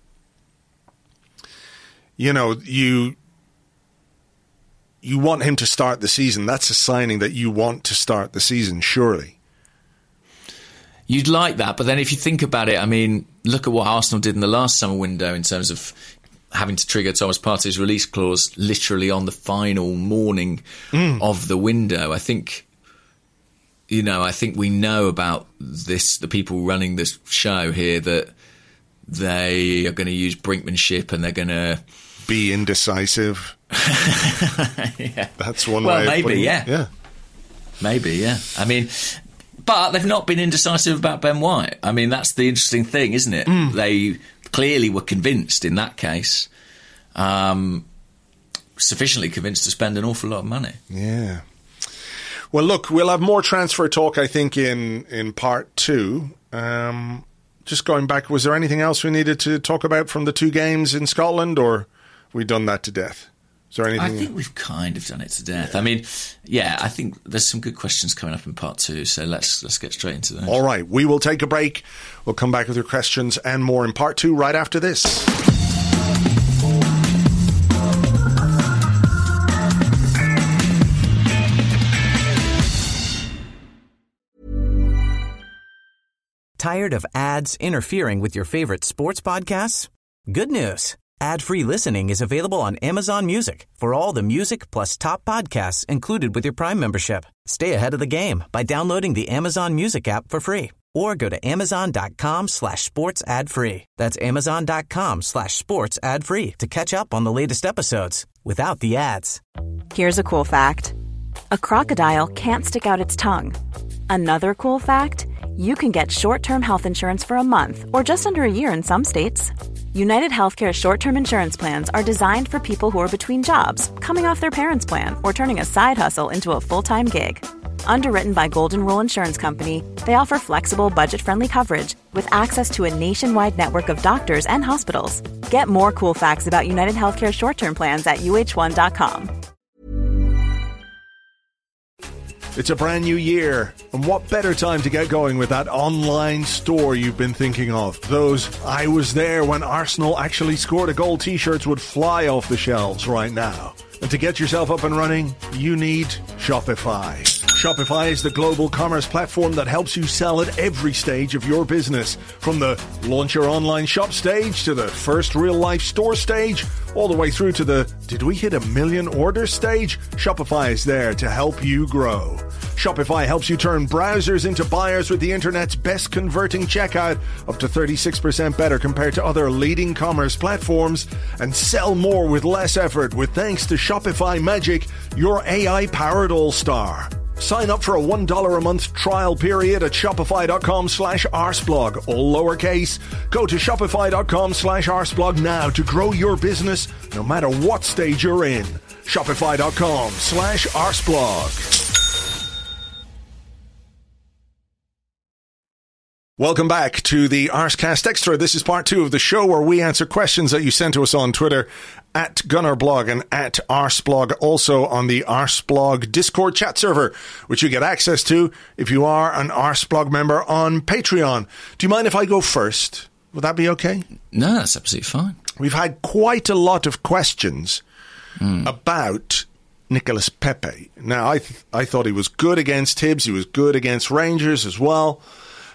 you want him to start the season. That's a signing that you want to start the season, surely. You'd like that, but then if you think about it, I mean, look at what Arsenal did in the last summer window in terms of having to trigger Thomas Partey's release clause literally on the final morning of the window. I think we know about this, the people running this show here, that they are going to use brinkmanship and they're going to be indecisive. Yeah. That's one way. Well, maybe, yeah. Yeah. Maybe, yeah. I mean, but they've not been indecisive about Ben White. I mean, that's the interesting thing, isn't it? They clearly were convinced in that case, sufficiently convinced to spend an awful lot of money. Yeah. Well, look, we'll have more transfer talk, I think, in part 2. Just going back, was there anything else we needed to talk about from the 2 games in Scotland, or have we done that to death? Is there anything? I think we've kind of done it to death. Yeah. I mean, I think there's some good questions coming up in part 2, so let's get straight into those. All right, we will take a break. We'll come back with your questions and more in part 2 right after this. Tired of ads interfering with your favorite sports podcasts? Good news. Ad-free listening is available on Amazon Music for all the music plus top podcasts included with your Prime membership. Stay ahead of the game by downloading the Amazon Music app for free or go to amazon.com/sports ad free. That's amazon.com/sports ad free to catch up on the latest episodes without the ads. Here's a cool fact. A crocodile can't stick out its tongue. Another cool fact, you can get short-term health insurance for a month or just under a year in some states. United Healthcare short-term insurance plans are designed for people who are between jobs, coming off their parents' plan, or turning a side hustle into a full-time gig. Underwritten by Golden Rule Insurance Company, they offer flexible, budget-friendly coverage with access to a nationwide network of doctors and hospitals. Get more cool facts about United Healthcare short-term plans at uh1.com. It's a brand new year, and what better time to get going with that online store you've been thinking of? Those "I was there when Arsenal actually scored a goal" t-shirts would fly off the shelves right now. And to get yourself up and running, you need Shopify. Shopify is the global commerce platform that helps you sell at every stage of your business. From the launch your online shop stage to the first real-life store stage, all the way through to the "did we hit 1 million orders" stage, Shopify is there to help you grow. Shopify helps you turn browsers into buyers with the internet's best converting checkout, up to 36% better compared to other leading commerce platforms, and sell more with less effort with thanks to Shopify Magic, your AI-powered all-star. Sign up for a $1 a month trial period at shopify.com/arsblog, all lowercase. Go to shopify.com/arsblog now to grow your business no matter what stage you're in. Shopify.com/arsblog. Welcome back to the Arscast Extra. This is part 2 of the show where we answer questions that you sent to us on Twitter at Gunnerblog and at Arsblog, also on the Arsblog Discord chat server, which you get access to if you are an Arsblog member on Patreon. Do you mind if I go first? Would that be okay? No, that's absolutely fine. We've had quite a lot of questions about Nicolas Pepe. Now, I thought he was good against Hibs. He was good against Rangers as well.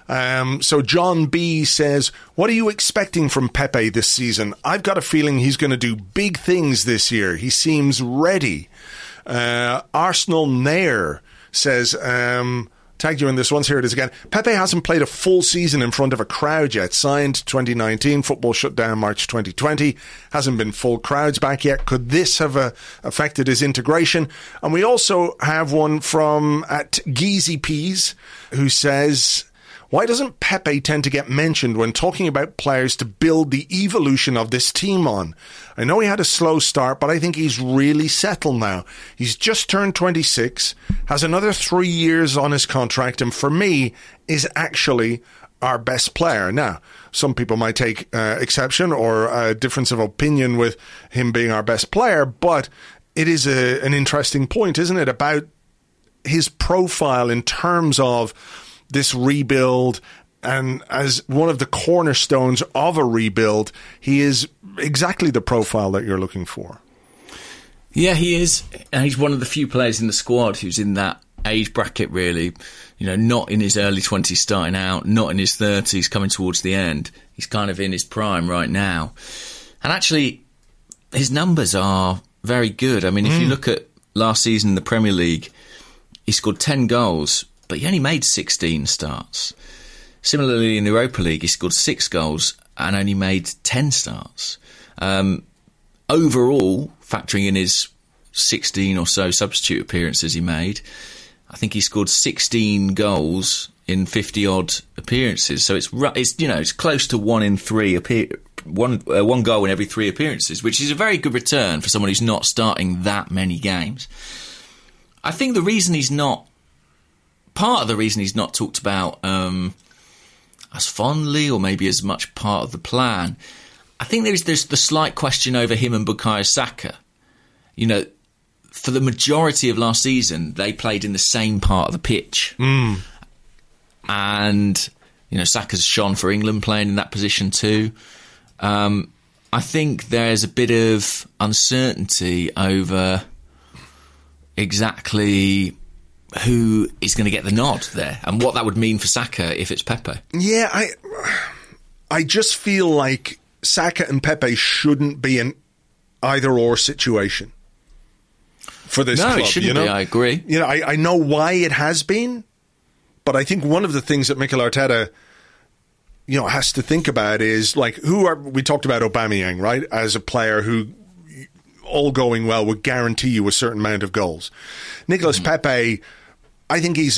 So John B says, what are you expecting from Pepe this season? I've got a feeling he's going to do big things this year. He seems ready. Arsenal Nair says, tagged you in this once, here it is again. Pepe hasn't played a full season in front of a crowd yet. Signed 2019, football shut down March 2020. Hasn't been full crowds back yet. Could this have affected his integration? And we also have one from at Geezy Peas, who says, why doesn't Pepe tend to get mentioned when talking about players to build the evolution of this team on? I know he had a slow start, but I think he's really settled now. He's just turned 26, has another 3 years on his contract, and for me, is actually our best player. Now, some people might take exception or a difference of opinion with him being our best player, but it is an interesting point, isn't it, about his profile in terms of this rebuild, and as one of the cornerstones of a rebuild, he is exactly the profile that you're looking for. Yeah, he is. And he's one of the few players in the squad who's in that age bracket, really. You know, not in his early 20s starting out, not in his 30s coming towards the end. He's kind of in his prime right now. And actually, his numbers are very good. I mean, if you look at last season in the Premier League, he scored 10 goals, but he only made 16 starts. Similarly, in the Europa League, he scored 6 goals and only made 10 starts. Overall, factoring in his 16 or so substitute appearances he made, I think he scored 16 goals in 50-odd appearances. So it's close to one goal in every 3 appearances, which is a very good return for someone who's not starting that many games. I think part of the reason he's not talked about as fondly, or maybe as much part of the plan, I think there's the slight question over him and Bukayo Saka. You know, for the majority of last season, they played in the same part of the pitch. And, you know, Saka's shone for England playing in that position too. I think there's a bit of uncertainty over exactly who is going to get the nod there and what that would mean for Saka if it's Pepe. Yeah, I just feel like Saka and Pepe shouldn't be an either-or situation for this club. No, it shouldn't be, I agree. You know, I know why it has been, but I think one of the things that Mikel Arteta, you know, has to think about is, like, we talked about Aubameyang, right, as a player who, all going well, would guarantee you a certain amount of goals. Nicolas Pepe, I think he's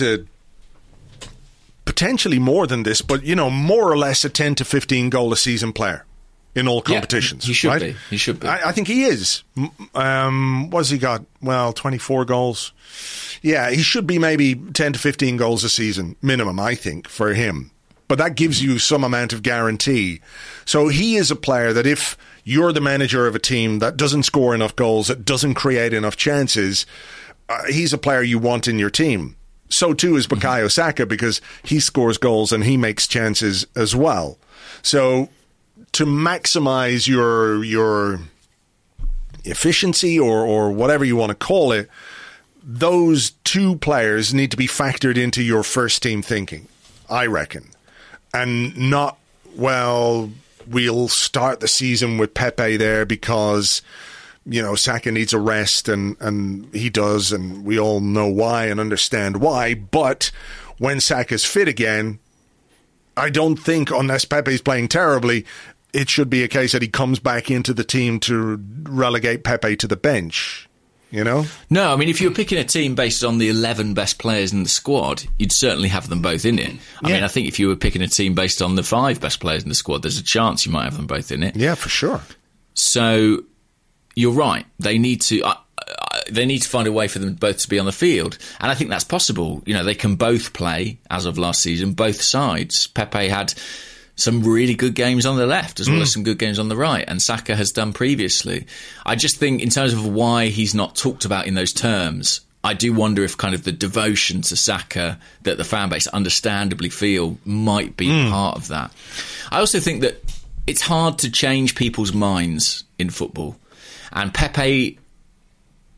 potentially more than this, but, you know, more or less a 10 to 15 goal a season player in all competitions. He should right? be. He should be. I think he is. What's he got? Well, 24 goals. Yeah, he should be maybe 10 to 15 goals a season, minimum, I think, for him. But that gives you some amount of guarantee. So he is a player that if you're the manager of a team that doesn't score enough goals, that doesn't create enough chances, he's a player you want in your team. So too is Bukayo Saka, because he scores goals and he makes chances as well. So to maximize your efficiency or whatever you want to call it, those two players need to be factored into your first team thinking, I reckon. And not, well, we'll start the season with Pepe there because, you know, Saka needs a rest, and he does, and we all know why and understand why. But when Saka's fit again, I don't think, unless Pepe's playing terribly, it should be a case that he comes back into the team to relegate Pepe to the bench. You know? No, I mean, if you were picking a team based on the 11 best players in the squad, you'd certainly have them both in it. I mean, I think if you were picking a team based on the 5 best players in the squad, there's a chance you might have them both in it. Yeah, for sure. So you're right. They need to find a way for them both to be on the field. And I think that's possible. You know, they can both play, as of last season, both sides. Pepe had some really good games on the left as well as some good games on the right, and Saka has done previously. I just think in terms of why he's not talked about in those terms, I do wonder if kind of the devotion to Saka that the fan base understandably feel might be part of that. I also think that it's hard to change people's minds in football, and Pepe,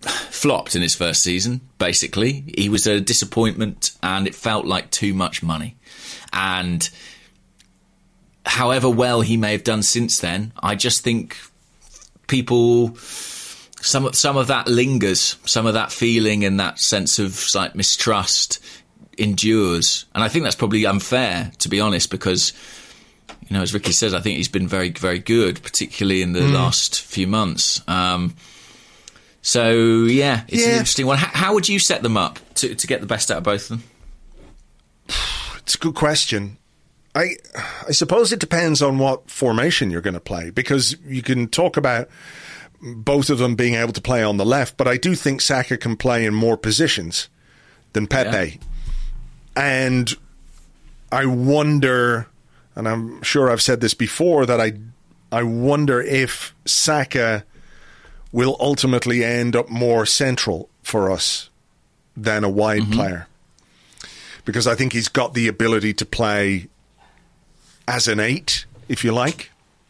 flopped in his first season, basically. He was a disappointment and it felt like too much money. And however well he may have done since then, I just think people... Some of that lingers, some of that feeling and that sense of like mistrust endures. And I think that's probably unfair, to be honest, because, you know, as Ricky says, I think he's been very, very good, particularly in the last few months. So, yeah, it's an interesting one. How would you set them up to get the best out of both of them? It's a good question. I suppose it depends on what formation you're going to play, because you can talk about both of them being able to play on the left, but I do think Saka can play in more positions than Pepe. Yeah. And I wonder, and I'm sure I've said this before, that I wonder if Saka will ultimately end up more central for us than a wide player. Because I think he's got the ability to play as an 8, if you like.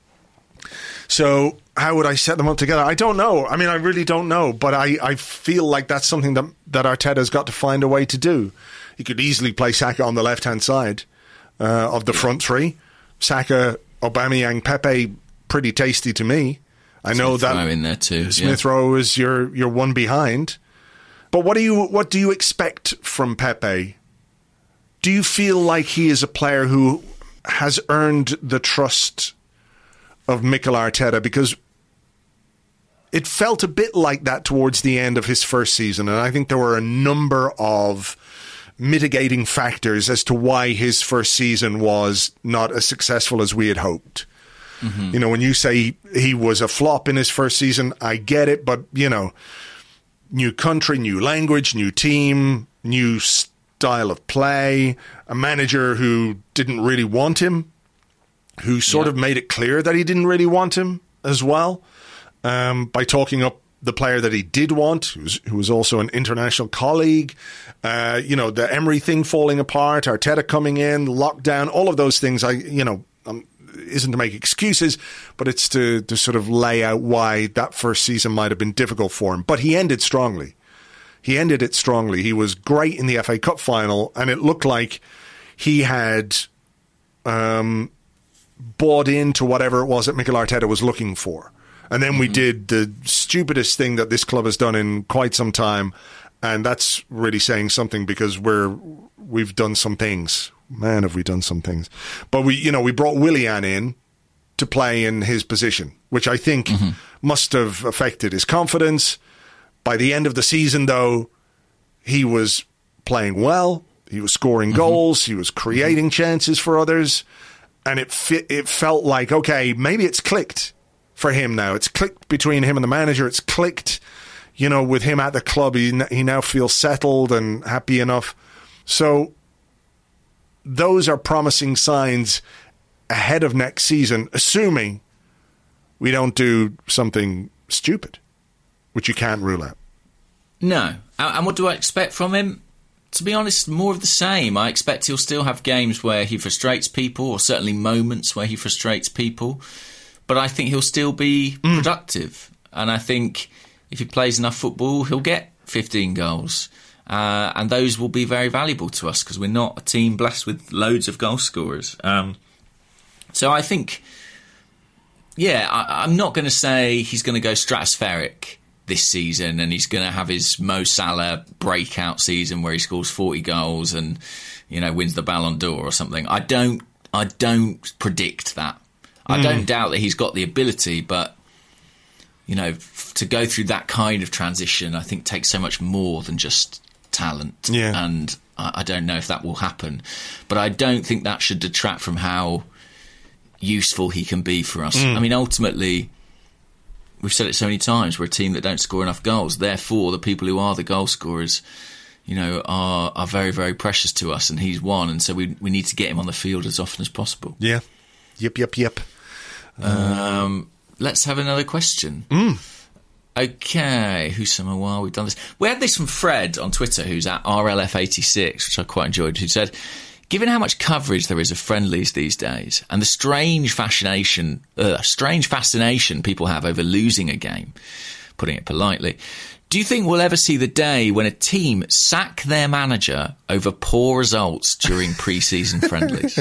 So how would I set them up together? I don't know. I mean, I really don't know. But I feel like that's something that Arteta's got to find a way to do. He could easily play Saka on the left-hand side of the front three. Saka, Aubameyang, Pepe, pretty tasty to me. I know that in there too. Smith Rowe is your one behind. But what do you expect from Pepe? Do you feel like he is a player who has earned the trust of Mikel Arteta? Because it felt a bit like that towards the end of his first season, and I think there were a number of mitigating factors as to why his first season was not as successful as we had hoped. You know, when you say he was a flop in his first season, I get it, but, you know, new country, new language, new team, new style of play, a manager who didn't really want him, who sort of made it clear that he didn't really want him as well, by talking up the player that he did want, who was also an international colleague. You know, the Emery thing falling apart, Arteta coming in, lockdown, all of those things, isn't to make excuses, but it's to sort of lay out why that first season might have been difficult for him. But he ended strongly. He ended it strongly. He was great in the FA Cup final, and it looked like he had bought into whatever it was that Mikel Arteta was looking for. And then we did the stupidest thing that this club has done in quite some time, and that's really saying something, because we've done some things. Man, have we done some things. But we brought Willian in to play in his position, which I think must have affected his confidence. By the end of the season, though, he was playing well. He was scoring goals. He was creating chances for others. And it felt like, okay, maybe it's clicked for him now. It's clicked between him and the manager. It's clicked, with him at the club. He now feels settled and happy enough. So those are promising signs ahead of next season, assuming we don't do something stupid, which you can't rule out. No. And what do I expect from him? To be honest, more of the same. I expect he'll still have games where he frustrates people, or certainly moments where he frustrates people. But I think he'll still be productive. And I think if he plays enough football, he'll get 15 goals. And those will be very valuable to us, because we're not a team blessed with loads of goal scorers. So I think, I'm not going to say he's going to go stratospheric this season and he's going to have his Mo Salah breakout season where he scores 40 goals and, wins the Ballon d'Or or something. I don't predict that. I don't doubt that he's got the ability, but, to go through that kind of transition, I think takes so much more than just talent. Yeah. And I don't know if that will happen. But I don't think that should detract from how useful he can be for us. I mean, ultimately, we've said it so many times, we're a team that don't score enough goals. Therefore, the people who are the goal scorers, are very, very precious to us, and he's one. And so we need to get him on the field as often as possible. Yeah. Yep. Let's have another question. Okay, while we've done this. We had this from Fred on Twitter, who's at RLF86, which I quite enjoyed, who said, given how much coverage there is of friendlies these days and the strange fascination people have over losing a game, putting it politely. Do you think we'll ever see the day when a team sack their manager over poor results during pre-season friendlies?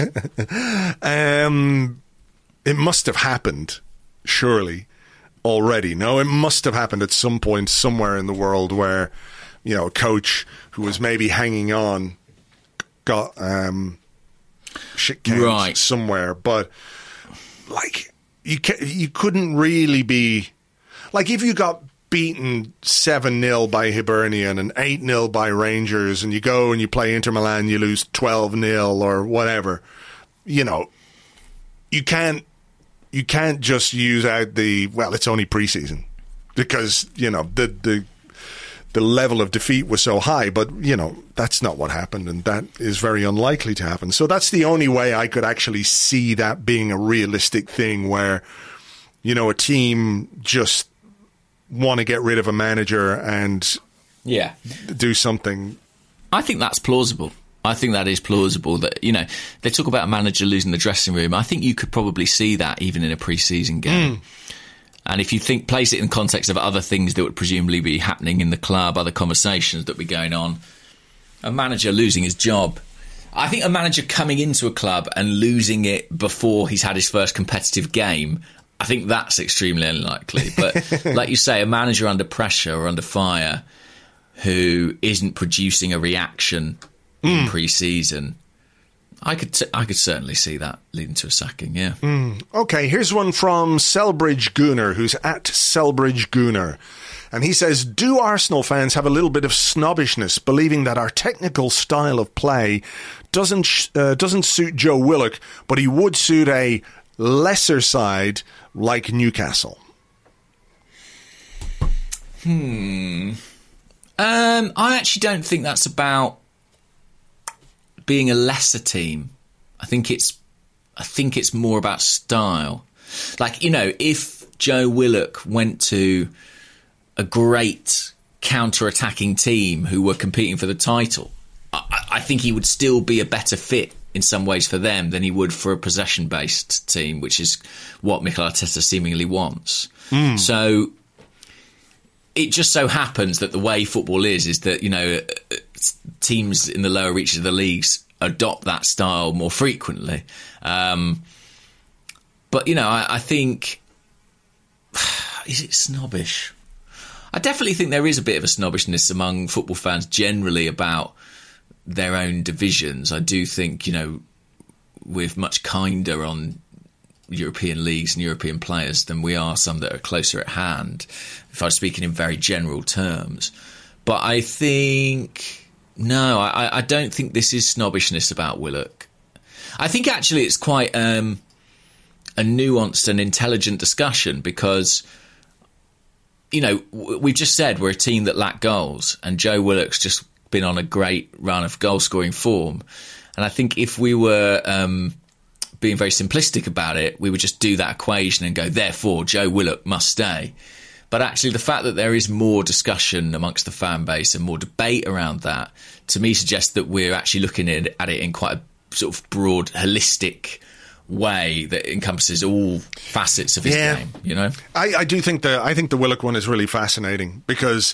It must have happened, surely, already. No, it must have happened at some point somewhere in the world where, a coach who was maybe hanging on got shit canned somewhere. But, you couldn't really be... if you got beaten 7-0 by Hibernian and 8-0 by Rangers, and you go and you play Inter Milan, you lose 12-0 or whatever, you can't just use out it's only preseason, because the level of defeat was so high. But that's not what happened, and that is very unlikely to happen. So that's the only way I could actually see that being a realistic thing, where a team just want to get rid of a manager and do something. I think that's plausible. I think that is plausible. That they talk about a manager losing the dressing room. I think you could probably see that even in a pre-season game. And if you place it in context of other things that would presumably be happening in the club, other conversations that would be going on, a manager losing his job. I think a manager coming into a club and losing it before he's had his first competitive game, I think that's extremely unlikely. But like you say, a manager under pressure or under fire who isn't producing a reaction in pre-season, I could certainly see that leading to a sacking, yeah. Okay, here's one from Selbridge Gunner, who's at Selbridge Gunner. And he says, do Arsenal fans have a little bit of snobbishness, believing that our technical style of play doesn't suit Joe Willock, but he would suit a lesser side like Newcastle? I actually don't think that's about being a lesser team. I think it's more about style. If Joe Willock went to a great counter-attacking team who were competing for the title, I think he would still be a better fit in some ways for them than he would for a possession-based team, which is what Mikel Arteta seemingly wants. So it just so happens that the way football is that, teams in the lower reaches of the leagues adopt that style more frequently. But, I think... Is it snobbish? I definitely think there is a bit of a snobbishness among football fans generally about their own divisions. I do think, we're much kinder on European leagues and European players than we are some that are closer at hand, if I was speaking in very general terms. But I think, no, I don't think this is snobbishness about Willock. I think actually it's quite a nuanced and intelligent discussion because, we've just said we're a team that lack goals, and Joe Willock's just been on a great run of goal-scoring form. And I think if we were being very simplistic about it, we would just do that equation and go, therefore, Joe Willock must stay. But actually, the fact that there is more discussion amongst the fan base and more debate around that, to me, suggests that we're actually looking at it in quite a sort of broad, holistic way that encompasses all facets of his game. I do think the Willock one is really fascinating because,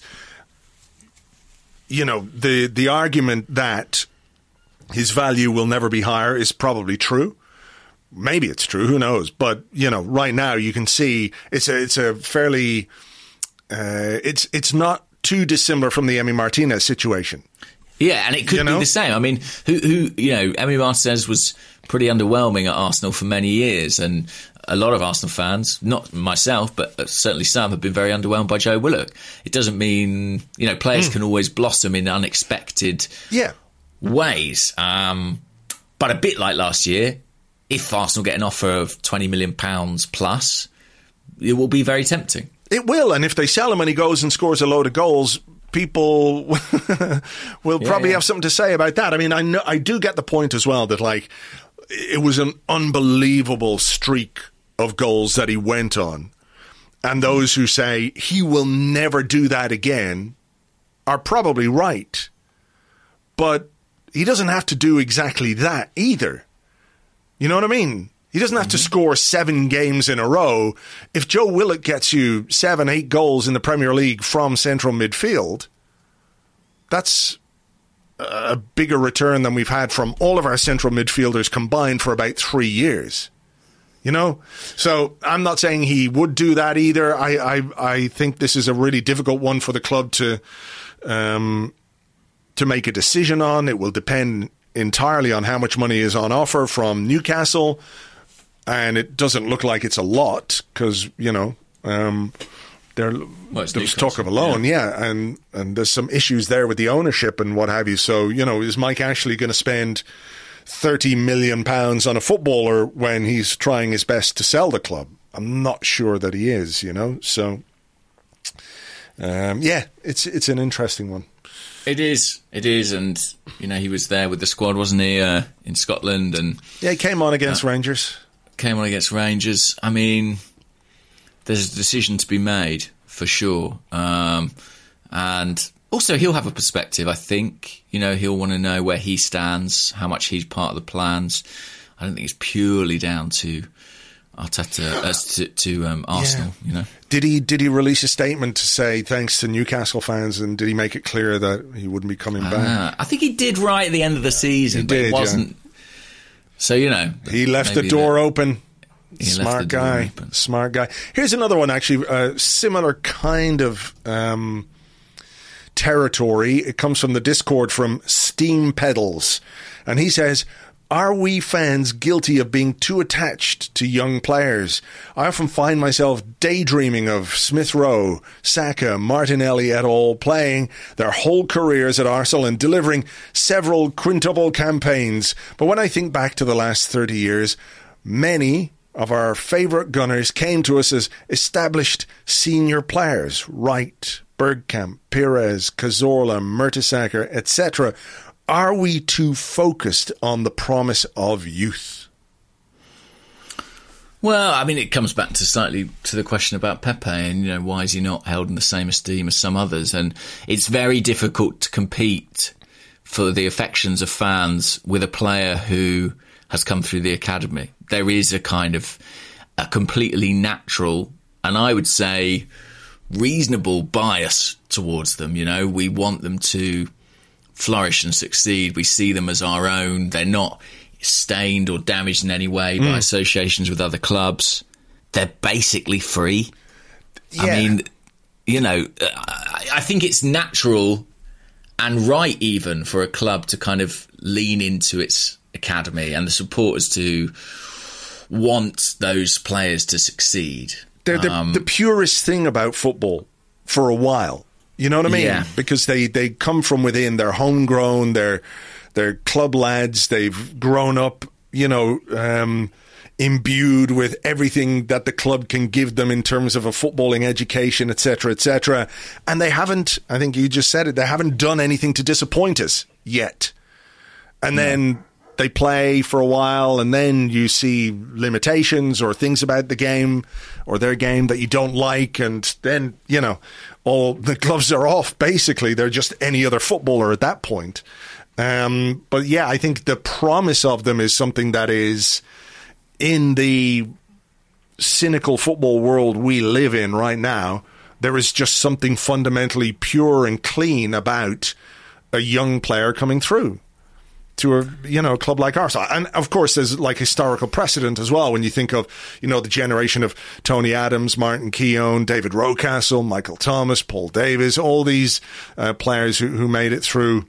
the argument that his value will never be higher is probably true. Maybe it's true, who knows? But, right now you can see it's a fairly it's not too dissimilar from the Emi Martinez situation. Yeah, and it could be the same. I mean, Emi Martinez was pretty underwhelming at Arsenal for many years, and a lot of Arsenal fans, not myself, but certainly some, have been very underwhelmed by Joe Willock. It doesn't mean, players can always blossom in unexpected ways. But a bit like last year, if Arsenal get an offer of £20 million plus, it will be very tempting. It will, and if they sell him and he goes and scores a load of goals, people will probably have something to say about that. I mean, I do get the point as well that, it was an unbelievable streak of goals that he went on. And those who say he will never do that again are probably right. But he doesn't have to do exactly that either. You know what I mean? He doesn't have to score 7 games in a row. If Joe Willock gets you 7, 8 goals in the Premier League from central midfield, that's a bigger return than we've had from all of our central midfielders combined for about 3 years. You know? So I'm not saying he would do that either. I think this is a really difficult one for the club to make a decision on. It will depend entirely on how much money is on offer from Newcastle. And it doesn't look like it's a lot because, you know, there's talk of a loan, and there's some issues there with the ownership and what have you. So, you know, is Mike Ashley going to spend £30 million on a footballer when he's trying his best to sell the club? I'm not sure that he is, you know. So, it's an interesting one. It is, and you know he was there with the squad, wasn't he, in Scotland? And yeah, he came on against Rangers. I mean, there's a decision to be made for sure, and also he'll have a perspective. I think he'll want to know where he stands, how much he's part of the plans. I don't think it's purely down to Arteta to Arsenal. Yeah. You know, did he release a statement to say thanks to Newcastle fans, and did he make it clear that he wouldn't be coming back? I think he did right at the end of the season, but it wasn't. Yeah. So he left the door open. Smart guy. Here's another one, actually, similar kind of territory. It comes from the Discord from Steam Pedals, and he says, are we fans guilty of being too attached to young players? I often find myself daydreaming of Smith Rowe, Saka, Martinelli et al. Playing their whole careers at Arsenal and delivering several quintuple campaigns. But when I think back to the last 30 years, many of our favourite Gunners came to us as established senior players. Wright, Bergkamp, Pires, Cazorla, Mertesacker, etc. Are we too focused on the promise of youth? Well, I mean, it comes back to the question about Pepe and, why is he not held in the same esteem as some others? And it's very difficult to compete for the affections of fans with a player who has come through the academy. There is a completely natural, and I would say reasonable bias towards them. We want them to flourish and succeed. We see them as our own. They're not stained or damaged in any way by associations with other clubs. They're basically free. Yeah. I mean, I think it's natural and right even for a club to kind of lean into its academy and the supporters to want those players to succeed. They're the purest thing about football for a while. You know what I mean? Yeah. Because they come from within. They're homegrown. They're club lads. They've grown up, imbued with everything that the club can give them in terms of a footballing education, etc., etc. And they haven't, I think you just said it, they haven't done anything to disappoint us yet. And then they play for a while, and then you see limitations or things about the game or their game that you don't like, and then, all the gloves are off, basically. They're just any other footballer at that point. But yeah, I think the promise of them is something that is in the cynical football world we live in right now. There is just something fundamentally pure and clean about a young player coming through to a club like Arsenal. And of course there's historical precedent as well when you think of the generation of Tony Adams, Martin Keown, David Rocastle, Michael Thomas, Paul Davies, all these players who made it through.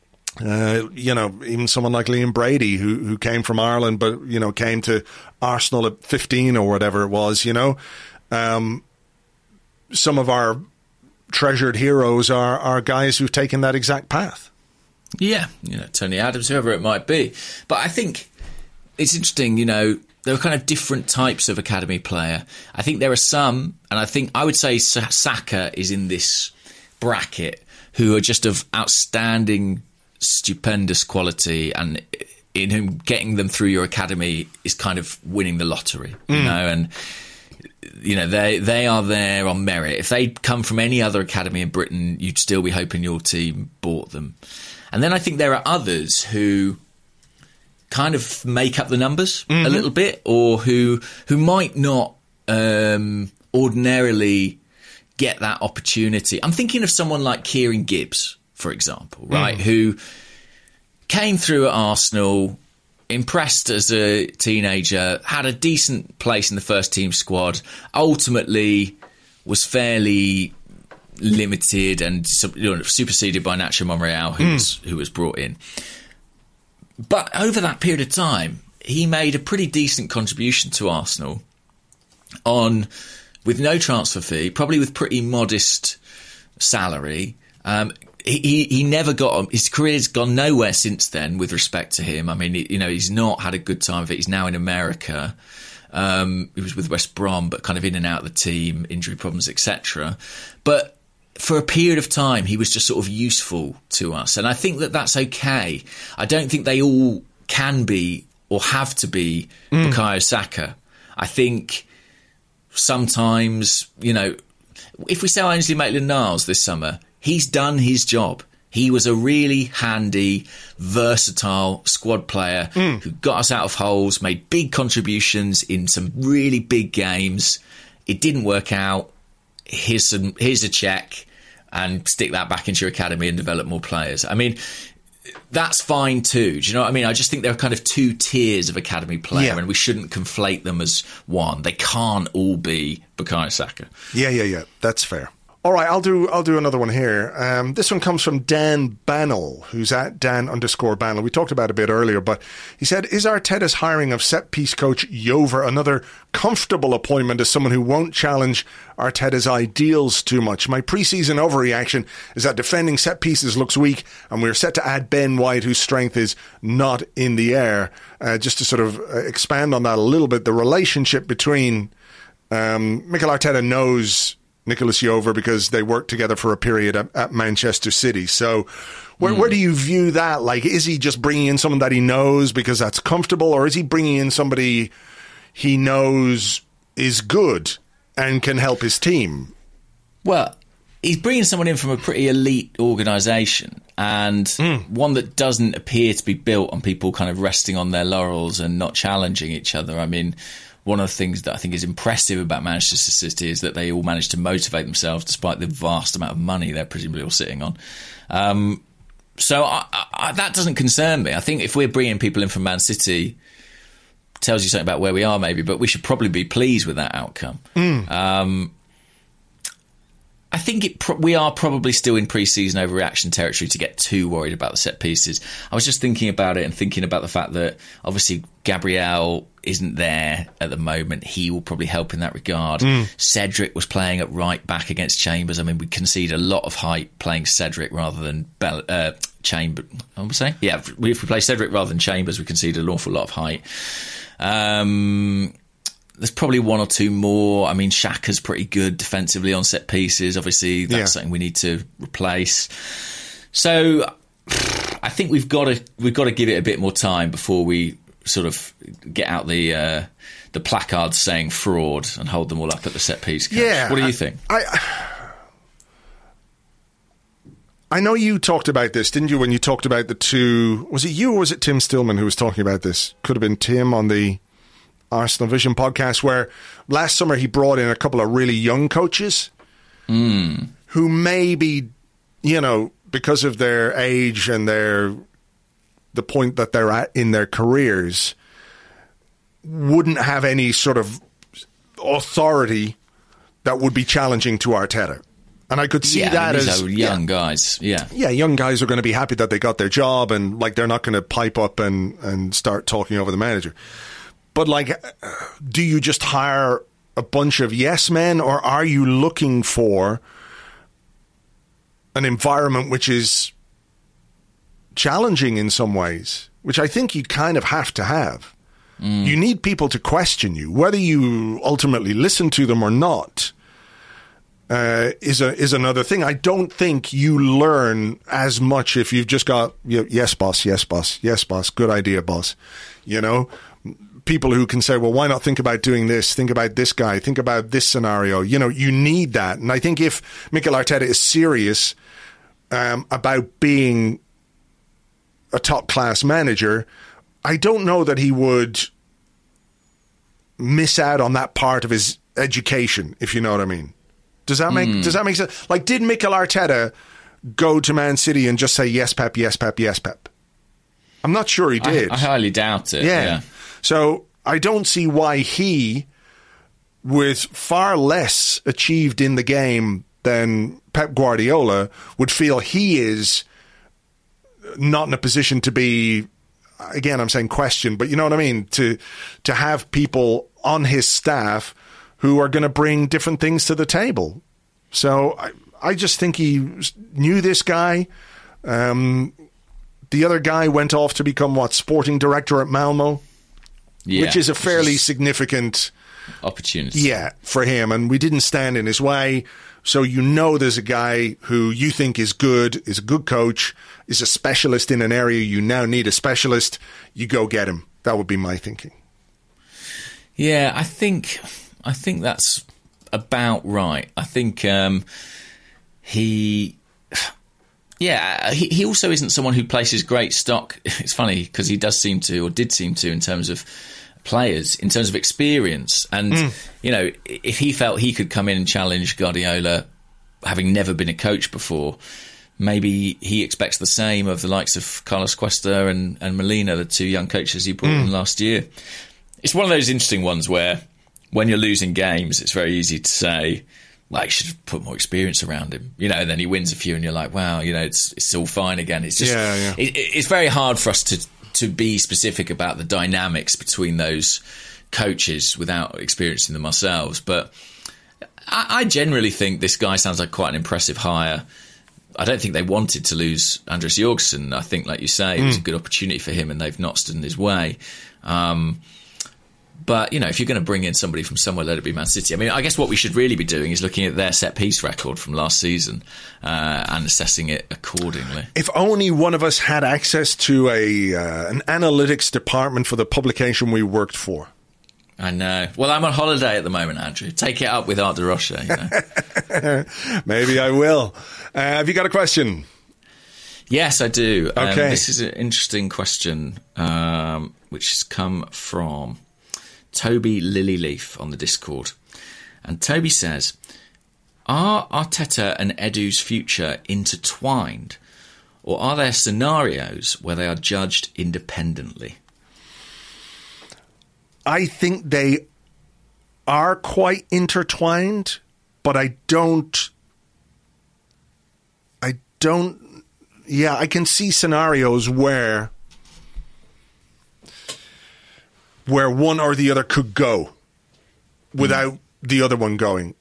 Even someone like Liam Brady who came from Ireland but came to Arsenal at 15 or whatever it was. Some of our treasured heroes are guys who've taken that exact path. Yeah, Tony Adams, whoever it might be. But I think it's interesting, there are kind of different types of academy player. I think there are some, and I would say Saka is in this bracket, who are just of outstanding, stupendous quality, and in whom getting them through your academy is kind of winning the lottery, and they are there on merit. If they'd come from any other academy in Britain, you'd still be hoping your team bought them. And then I think there are others who kind of make up the numbers a little bit, or who might not ordinarily get that opportunity. I'm thinking of someone like Kieran Gibbs, for example, right, who came through at Arsenal, impressed as a teenager, had a decent place in the first team squad, ultimately was fairly limited and superseded by Nacho Monreal, who was brought in. But over that period of time, he made a pretty decent contribution to Arsenal with no transfer fee, probably with pretty modest salary. He never got, his career's gone nowhere since then with respect to him. I mean, he's not had a good time of it. He's now in America. He was with West Brom, but kind of in and out of the team, injury problems, etc. But for a period of time, he was just sort of useful to us. And I think that that's okay. I don't think they all can be or have to be Bukayo Saka. I think sometimes, if we sell Ainsley Maitland-Niles this summer, he's done his job. He was a really handy, versatile squad player who got us out of holes, made big contributions in some really big games. It didn't work out. Here's a check, and stick that back into your academy and develop more players. I mean, that's fine too. Do you know what I mean? I just think there are kind of two tiers of academy player, and we shouldn't conflate them as one. They can't all be Bukayo Saka. Yeah. That's fair. All right, I'll do another one here. This one comes from Dan Bannell, who's at Dan_Bannell. We talked about it a bit earlier, but he said, is Arteta's hiring of set-piece coach Jover another comfortable appointment as someone who won't challenge Arteta's ideals too much? My pre-season overreaction is that defending set-pieces looks weak, and we're set to add Ben White, whose strength is not in the air. Just to sort of expand on that a little bit, the relationship between Mikel Arteta knows Nicolas Jover because they worked together for a period at Manchester City. So where do you view that? Like, is he just bringing in someone that he knows because that's comfortable, or is he bringing in somebody he knows is good and can help his team? Well, he's bringing someone in from a pretty elite organisation, and one that doesn't appear to be built on people kind of resting on their laurels and not challenging each other. I mean, one of the things that I think is impressive about Manchester City is that they all managed to motivate themselves despite the vast amount of money they're presumably all sitting on. So that doesn't concern me. I think if we're bringing people in from Man City, it tells you something about where we are maybe, but we should probably be pleased with that outcome. I think we are probably still in pre-season overreaction territory to get too worried about the set pieces. I was just thinking about it and thinking about the fact that obviously Gabriel isn't there at the moment. He will probably help in that regard. Cedric was playing at right back against Chambers. I mean, we concede a lot of height playing Cedric rather than Chambers. What was I saying? Yeah, if we play Cedric rather than Chambers, we concede an awful lot of height. There's probably one or two more. I mean, Xhaka's pretty good defensively on set pieces. Obviously, that's something we need to replace. So I think we've got to give it a bit more time before we sort of get out the placards saying fraud and hold them all up at the set piece coach. Yeah, what do you think? I know you talked about this, didn't you, when you talked about the two... Was it you or was it Tim Stillman who was talking about this? Could have been Tim on the Arsenal Vision podcast, where last summer he brought in a couple of really young coaches who maybe, because of their age and the point that they're at in their careers, wouldn't have any sort of authority that would be challenging to Arteta. And I could see that as young guys. Yeah, young guys are going to be happy that they got their job, and like they're not going to pipe up and start talking over the manager. But like, do you just hire a bunch of yes men, or are you looking for an environment which is challenging in some ways, which I think you kind of have to have? You need people to question you, whether you ultimately listen to them or not. Is another thing. I don't think you learn as much if you've just got yes boss, yes boss, yes boss, good idea boss. People who can say, well, why not think about doing this? Think about this guy. Think about this scenario. You need that. And I think if Mikel Arteta is serious about being a top class manager, I don't know that he would miss out on that part of his education, if you know what I mean. Does that make sense? Like, did Mikel Arteta go to Man City and just say, yes, Pep, yes, Pep, yes, Pep? I'm not sure he did. I highly doubt it. Yeah. So I don't see why he, with far less achieved in the game than Pep Guardiola, would feel he is not in a position to be, again, I'm saying question, but you know what I mean? To have people on his staff who are going to bring different things to the table. So I just think he knew this guy. The other guy went off to become, sporting director at Malmo, which is a fairly significant opportunity. Yeah, for him. And we didn't stand in his way. So there's a guy who you think is good, is a good coach, is a specialist in an area you now need a specialist. You go get him. That would be my thinking. Yeah, I think that's about right. I think he also isn't someone who places great stock. It's funny because he did seem to, in terms of players, in terms of experience. And, if he felt he could come in and challenge Guardiola, having never been a coach before, maybe he expects the same of the likes of Carlos Cuesta and Molina, the two young coaches he brought in last year. It's one of those interesting ones where when you're losing games, it's very easy to say, you should have put more experience around him, and then he wins a few and you're like, wow, it's all fine again. It's just, it's very hard for us to be specific about the dynamics between those coaches without experiencing them ourselves. But I generally think this guy sounds like quite an impressive hire. I don't think they wanted to lose Andreas Jorgensen. I think, like you say, it was a good opportunity for him and they've not stood in his way. But, if you're going to bring in somebody from somewhere, let it be Man City. I mean, I guess what we should really be doing is looking at their set-piece record from last season and assessing it accordingly. If only one of us had access to an analytics department for the publication we worked for. I know. Well, I'm on holiday at the moment, Andrew. Take it up with Art de Rocha. Maybe I will. Have you got a question? Yes, I do. Okay. This is an interesting question, which has come from Toby Lilyleaf on the Discord. And Toby says, are Arteta and Edu's future intertwined, or are there scenarios where they are judged independently? I think they are quite intertwined, but I can see scenarios where one or the other could go without the other one going,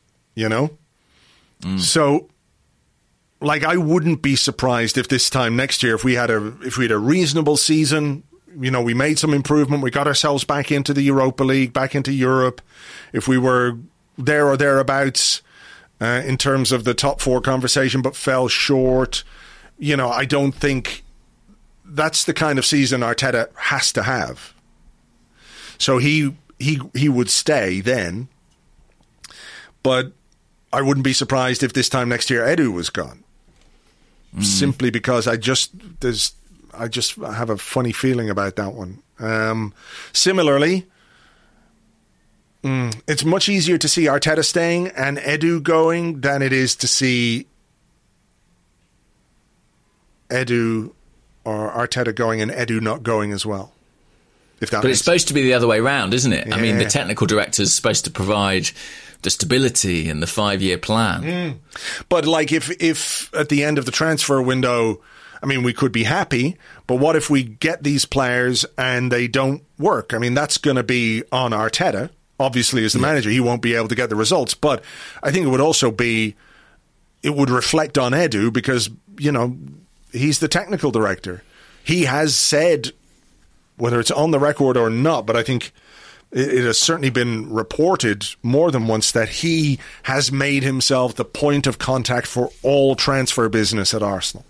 So, I wouldn't be surprised if this time next year, if we had a reasonable season, we made some improvement, we got ourselves back into the Europa League, back into Europe, if we were there or thereabouts in terms of the top four conversation, but fell short, I don't think that's the kind of season Arteta has to have. So he would stay then, but I wouldn't be surprised if this time next year Edu was gone. Simply because I just have a funny feeling about that one. Similarly, it's much easier to see Arteta staying and Edu going than it is to see Edu or Arteta going and Edu not going as well. But it's supposed to be the other way around, isn't it? Yeah. I mean, the technical director is supposed to provide the stability and the 5-year plan. But if at the end of the transfer window, I mean, we could be happy, but what if we get these players and they don't work? I mean, that's going to be on Arteta. Obviously, as the manager, he won't be able to get the results. But I think it would also it would reflect on Edu because, he's the technical director. He has said, whether it's on the record or not, but I think it has certainly been reported more than once that he has made himself the point of contact for all transfer business at Arsenal.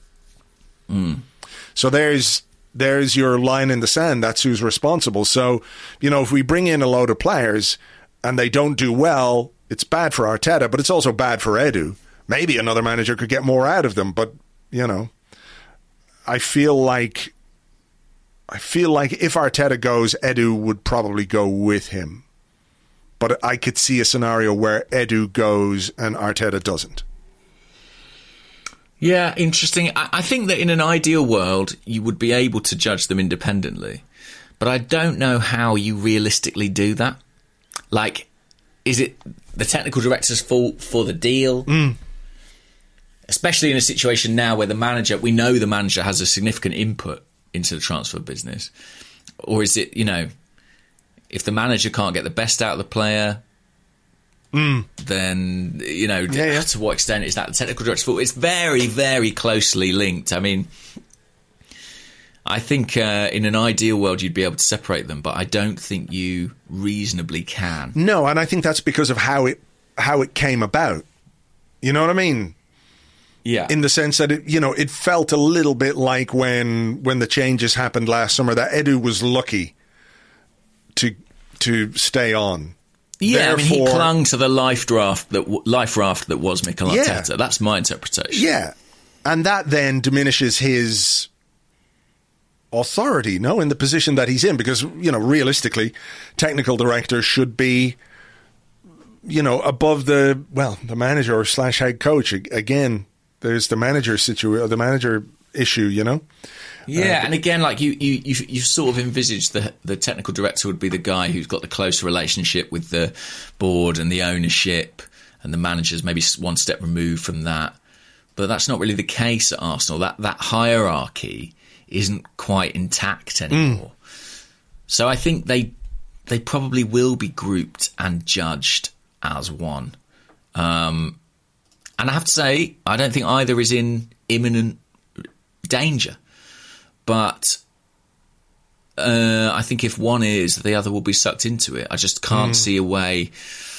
So there's your line in the sand. That's who's responsible. So, if we bring in a load of players and they don't do well, it's bad for Arteta, but it's also bad for Edu. Maybe another manager could get more out of them, but, I feel like I feel like if Arteta goes, Edu would probably go with him. But I could see a scenario where Edu goes and Arteta doesn't. Yeah, interesting. I think that in an ideal world, you would be able to judge them independently. But I don't know how you realistically do that. Like, is it the technical director's fault for the deal? Especially in a situation now where we know the manager has a significant input into the transfer business. Or is it, if the manager can't get the best out of the player, then, to what extent is that the technical director's fault? It's very, very closely linked. I mean, I think in an ideal world you'd be able to separate them, but I don't think you reasonably can. No, and I think that's because of how it came about. You know what I mean? Yeah. In the sense that it felt a little bit like when the changes happened last summer that Edu was lucky to stay on. Yeah, therefore, he clung to the life raft that was Mikel Arteta. That's my interpretation. Yeah, and that then diminishes his authority, in the position that he's in, because realistically, technical director should be above the manager / head coach. Again, there's the manager issue. Yeah, and again, like you sort of envisaged the technical director would be the guy who's got the closer relationship with the board and the ownership, and the manager's maybe one step removed from that. But that's not really the case at Arsenal. That hierarchy isn't quite intact anymore. So I think they probably will be grouped and judged as one. And I have to say, I don't think either is in imminent danger. But I think if one is, the other will be sucked into it. I just can't see a way.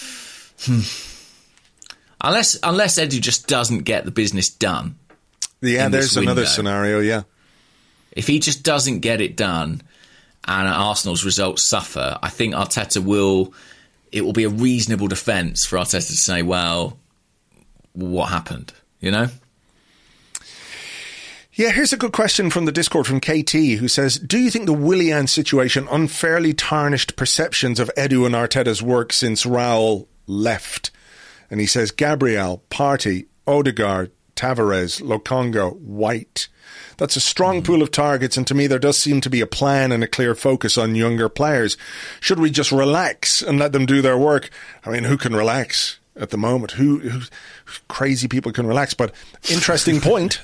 Unless Edu just doesn't get the business done. Yeah, there's another scenario, yeah. If he just doesn't get it done and Arsenal's results suffer, I think Arteta it will be a reasonable defence for Arteta to say, well, what happened, Yeah, here's a good question from the Discord from KT, who says, do you think the Willian situation unfairly tarnished perceptions of Edu and Arteta's work since Raul left? And he says, Gabriel, Partey, Odegaard, Tavares, Lokonga, White. That's a strong pool of targets, and to me there does seem to be a plan and a clear focus on younger players. Should we just relax and let them do their work? I mean, who can relax at the moment? Who crazy people can relax? But interesting point.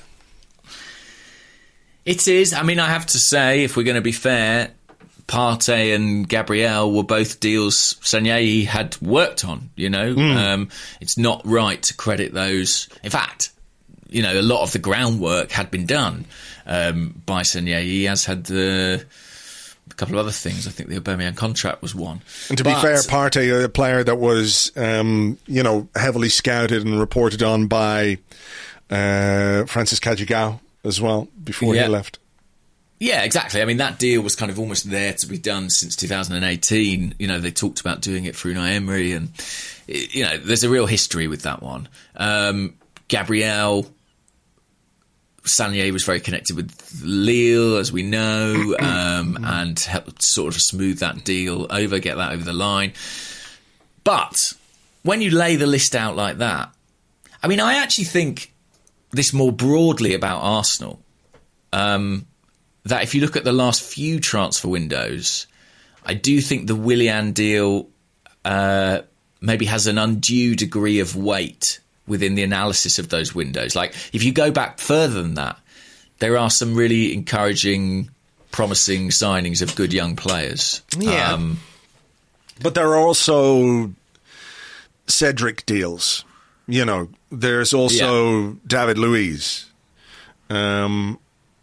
It is. I mean, I have to say, if we're going to be fair, Partey and Gabriel were both deals Sanllehi had worked on, It's not right to credit those. In fact, a lot of the groundwork had been done by Sanllehi, as had a couple of other things. I think the Aubameyang contract was one. And to be fair, Partey, a player that was, heavily scouted and reported on by Francis Cajigao as well before he left. Yeah, exactly. I mean, that deal was kind of almost there to be done since 2018. They talked about doing it for Unai Emery, and there's a real history with that one. Gabriel, Sanllehi was very connected with Lille, as we know, and helped sort of smooth that deal over, get that over the line. But when you lay the list out like that, I mean, I actually think this more broadly about Arsenal, that if you look at the last few transfer windows, I do think the Willian deal maybe has an undue degree of weight within the analysis of those windows. Like, if you go back further than that, there are some really encouraging, promising signings of good young players. Yeah. But there are also Cedric deals. There's also David Luiz. Yeah,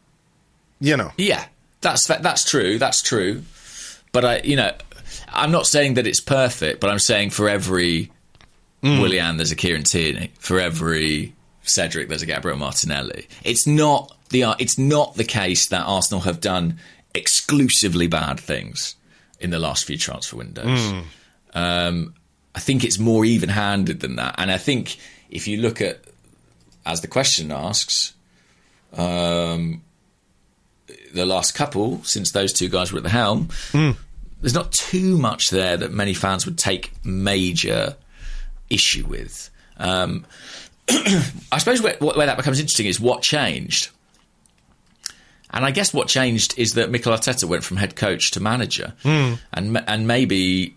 that's true. That's true. But I'm not saying that it's perfect. But I'm saying for every Willian, there's a Kieran Tierney. For every Cedric, there's a Gabriel Martinelli. It's not the case that Arsenal have done exclusively bad things in the last few transfer windows. I think it's more even-handed than that. And I think if you look at, as the question asks, the last couple, since those two guys were at the helm, there's not too much there that many fans would take major issue with. I suppose where that becomes interesting is what changed. And I guess what changed is that Mikel Arteta went from head coach to manager. And maybe,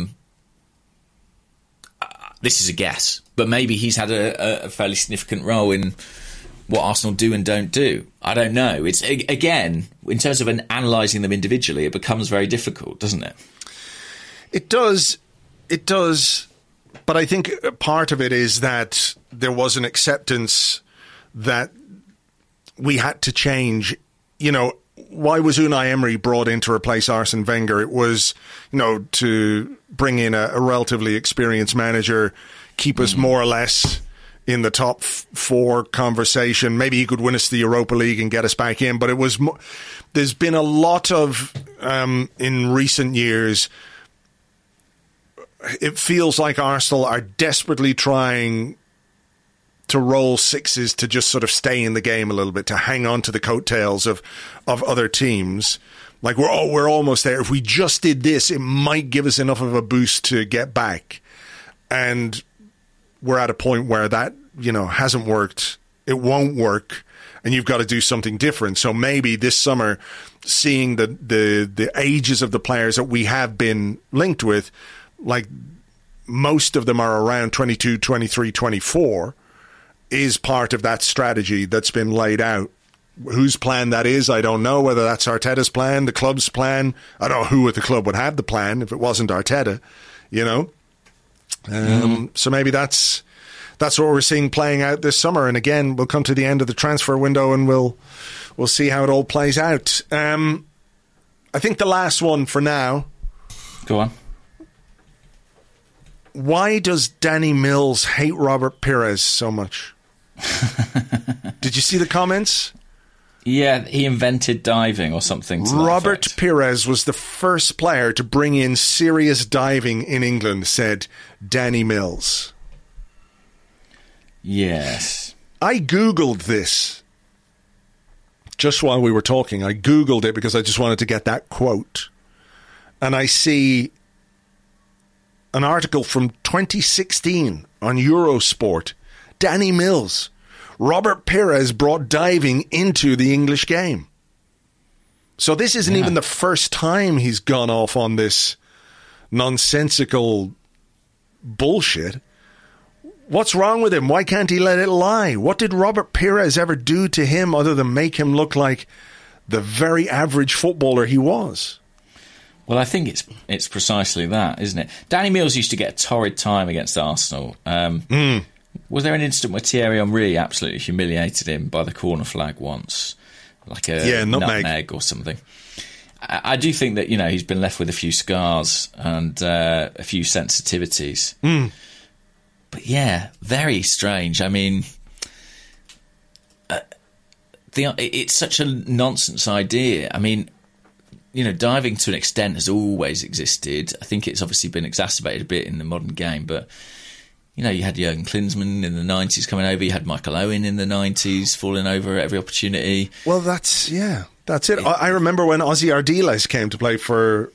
this is a guess, but maybe he's had a fairly significant role in what Arsenal do and don't do. I don't know. It's, again, in terms of analysing them individually, it becomes very difficult, doesn't it? It does. It does. But I think part of it is that there was an acceptance that we had to change. You know, why was Unai Emery brought in to replace Arsene Wenger? It was, you know, to bring in a relatively experienced manager, keep us more or less in the top four conversation. Maybe he could win us the Europa League and get us back in. But it was, there's been a lot of, in recent years, it feels like Arsenal are desperately trying to roll sixes to just sort of stay in the game a little bit, to hang on to the coattails of other teams. Like, we're almost there. If we just did this, it might give us enough of a boost to get back. And we're at a point where that, you know, hasn't worked. It won't work. And you've got to do something different. So maybe this summer, seeing the ages of the players that we have been linked with, like most of them are around 22, 23, 24, is part of that strategy that's been laid out. Whose plan that is, I don't know. Whether that's Arteta's plan, the club's plan. I don't know who at the club would have the plan if it wasn't Arteta, you know. So maybe that's what we're seeing playing out this summer. And again, we'll come to the end of the transfer window and we'll see how it all plays out. I think the last one for now. Go on. Why does Danny Mills hate Robert Pires so much? Did you see the comments? Yeah, he invented diving or something. Robert Pires was the first player to bring in serious diving in England, said Danny Mills. Yes. I Googled this just while we were talking. I Googled it because I just wanted to get that quote. And I see an article from 2016 on Eurosport. Danny Mills. Robert Pires brought diving into the English game. So this isn't even the first time he's gone off on this nonsensical bullshit. What's wrong with him? Why can't he let it lie? What did Robert Pires ever do to him other than make him look like the very average footballer he was? Well, I think it's precisely that, isn't it? Danny Mills used to get a torrid time against Arsenal. Was there an instant where Thierry Henry absolutely humiliated him by the corner flag once? Like a nutmeg or something. I do think that, you know, he's been left with a few scars and a few sensitivities. But yeah, very strange. I mean, it's such a nonsense idea. I mean, you know, diving to an extent has always existed. I think it's obviously been exacerbated a bit in the modern game, but, you know, you had Jurgen Klinsmann in the 90s coming over, you had Michael Owen in the 90s falling over at every opportunity. Well, that's it. I remember when Ozzy Ardiles came to play for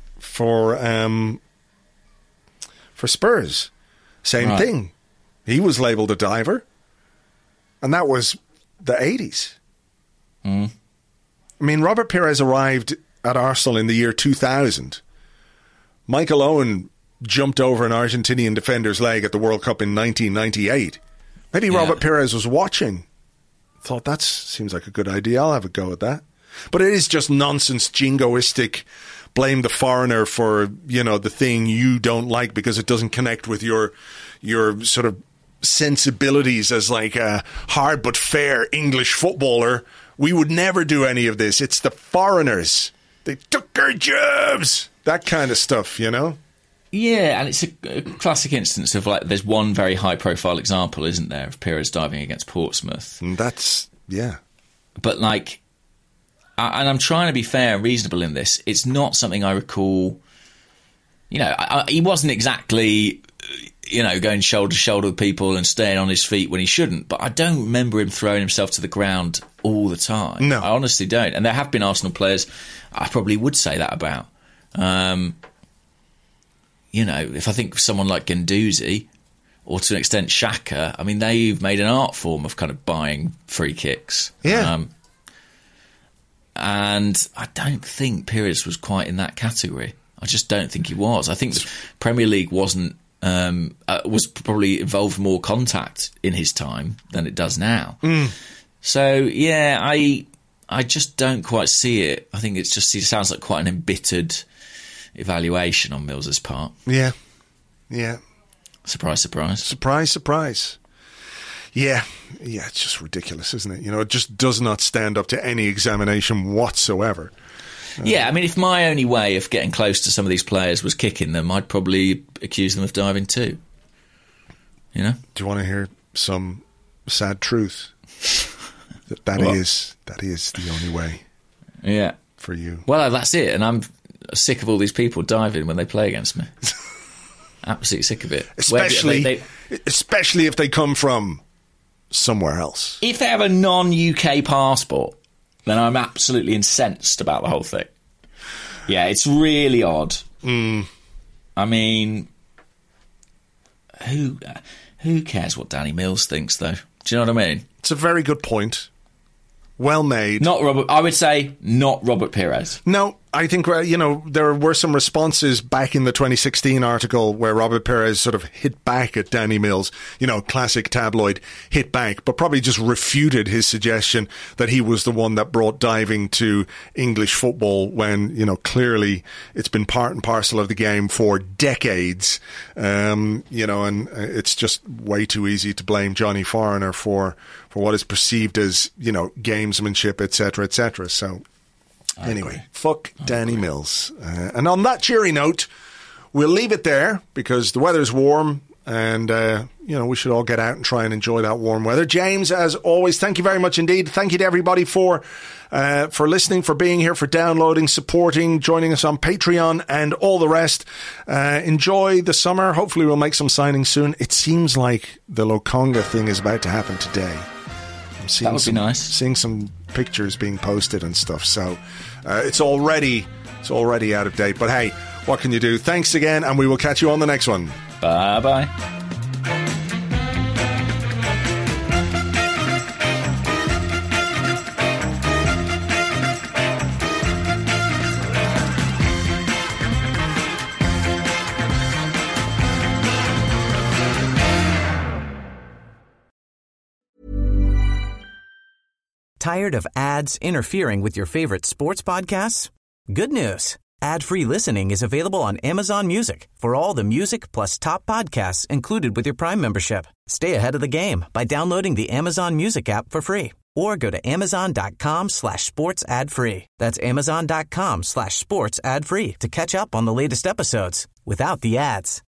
Spurs. Same thing. He was labelled a diver. And that was the 80s. I mean, Robert Pires arrived at Arsenal in the year 2000. Michael Owen jumped over an Argentinian defender's leg at the World Cup in 1998. Maybe Robert Pires was watching. Thought, that seems like a good idea. I'll have a go at that. But it is just nonsense, jingoistic, blame the foreigner for, you know, the thing you don't like because it doesn't connect with your sort of sensibilities as like a hard but fair English footballer. We would never do any of this. It's the foreigners. They took our jobs. That kind of stuff, you know? Yeah, and it's a classic instance of, like, there's one very high-profile example, isn't there, of Pires diving against Portsmouth. And that's, yeah. But, like, and I'm trying to be fair and reasonable in this, it's not something I recall. You know, he wasn't exactly going shoulder to shoulder with people and staying on his feet when he shouldn't. But I don't remember him throwing himself to the ground all the time. No. I honestly don't. And there have been Arsenal players I probably would say that about. If I think of someone like Guendouzi, or to an extent Xhaka, I mean, they've made an art form of kind of buying free kicks. Yeah. And I don't think Pires was quite in that category. I just don't think he was. I think the Premier League was probably involved more contact in his time than it does now. So, yeah, I just don't quite see it. I think it sounds like quite an embittered evaluation on Mills's part. Yeah. Yeah. Surprise, surprise. Surprise, surprise. Yeah, it's just ridiculous, isn't it? It just does not stand up to any examination whatsoever. Yeah, I mean, if my only way of getting close to some of these players was kicking them, I'd probably accuse them of diving too. Do you want to hear some sad truth? That is the only way. Yeah. For you. Well, that's it, and I'm sick of all these people diving when they play against me. Absolutely sick of it. Especially if they come from somewhere else. If they have a non-UK passport, then I'm absolutely incensed about the whole thing. Yeah, it's really odd. I mean, who cares what Danny Mills thinks, though? Do you know what I mean? It's a very good point. Well made. I would say not Robert Pires. No, I think, there were some responses back in the 2016 article where Robert Pires sort of hit back at Danny Mills, classic tabloid hit back, but probably just refuted his suggestion that he was the one that brought diving to English football when, clearly it's been part and parcel of the game for decades. And it's just way too easy to blame Johnny Foreigner for what is perceived as, gamesmanship, etc., etc. So, anyway, fuck Danny Mills. And on that cheery note, we'll leave it there because the weather's warm and, we should all get out and try and enjoy that warm weather. James, as always, thank you very much indeed. Thank you to everybody for listening, for being here, for downloading, supporting, joining us on Patreon and all the rest. Enjoy the summer. Hopefully we'll make some signings soon. It seems like the Lokonga thing is about to happen today. That would be nice. Seeing some pictures being posted and stuff. So it's already out of date. But hey, what can you do? Thanks again, and we will catch you on the next one. Bye-bye. Tired of ads interfering with your favorite sports podcasts? Good news. Ad-free listening is available on Amazon Music for all the music plus top podcasts included with your Prime membership. Stay ahead of the game by downloading the Amazon Music app for free or go to amazon.com/sports ad free. That's amazon.com/sports ad free to catch up on the latest episodes without the ads.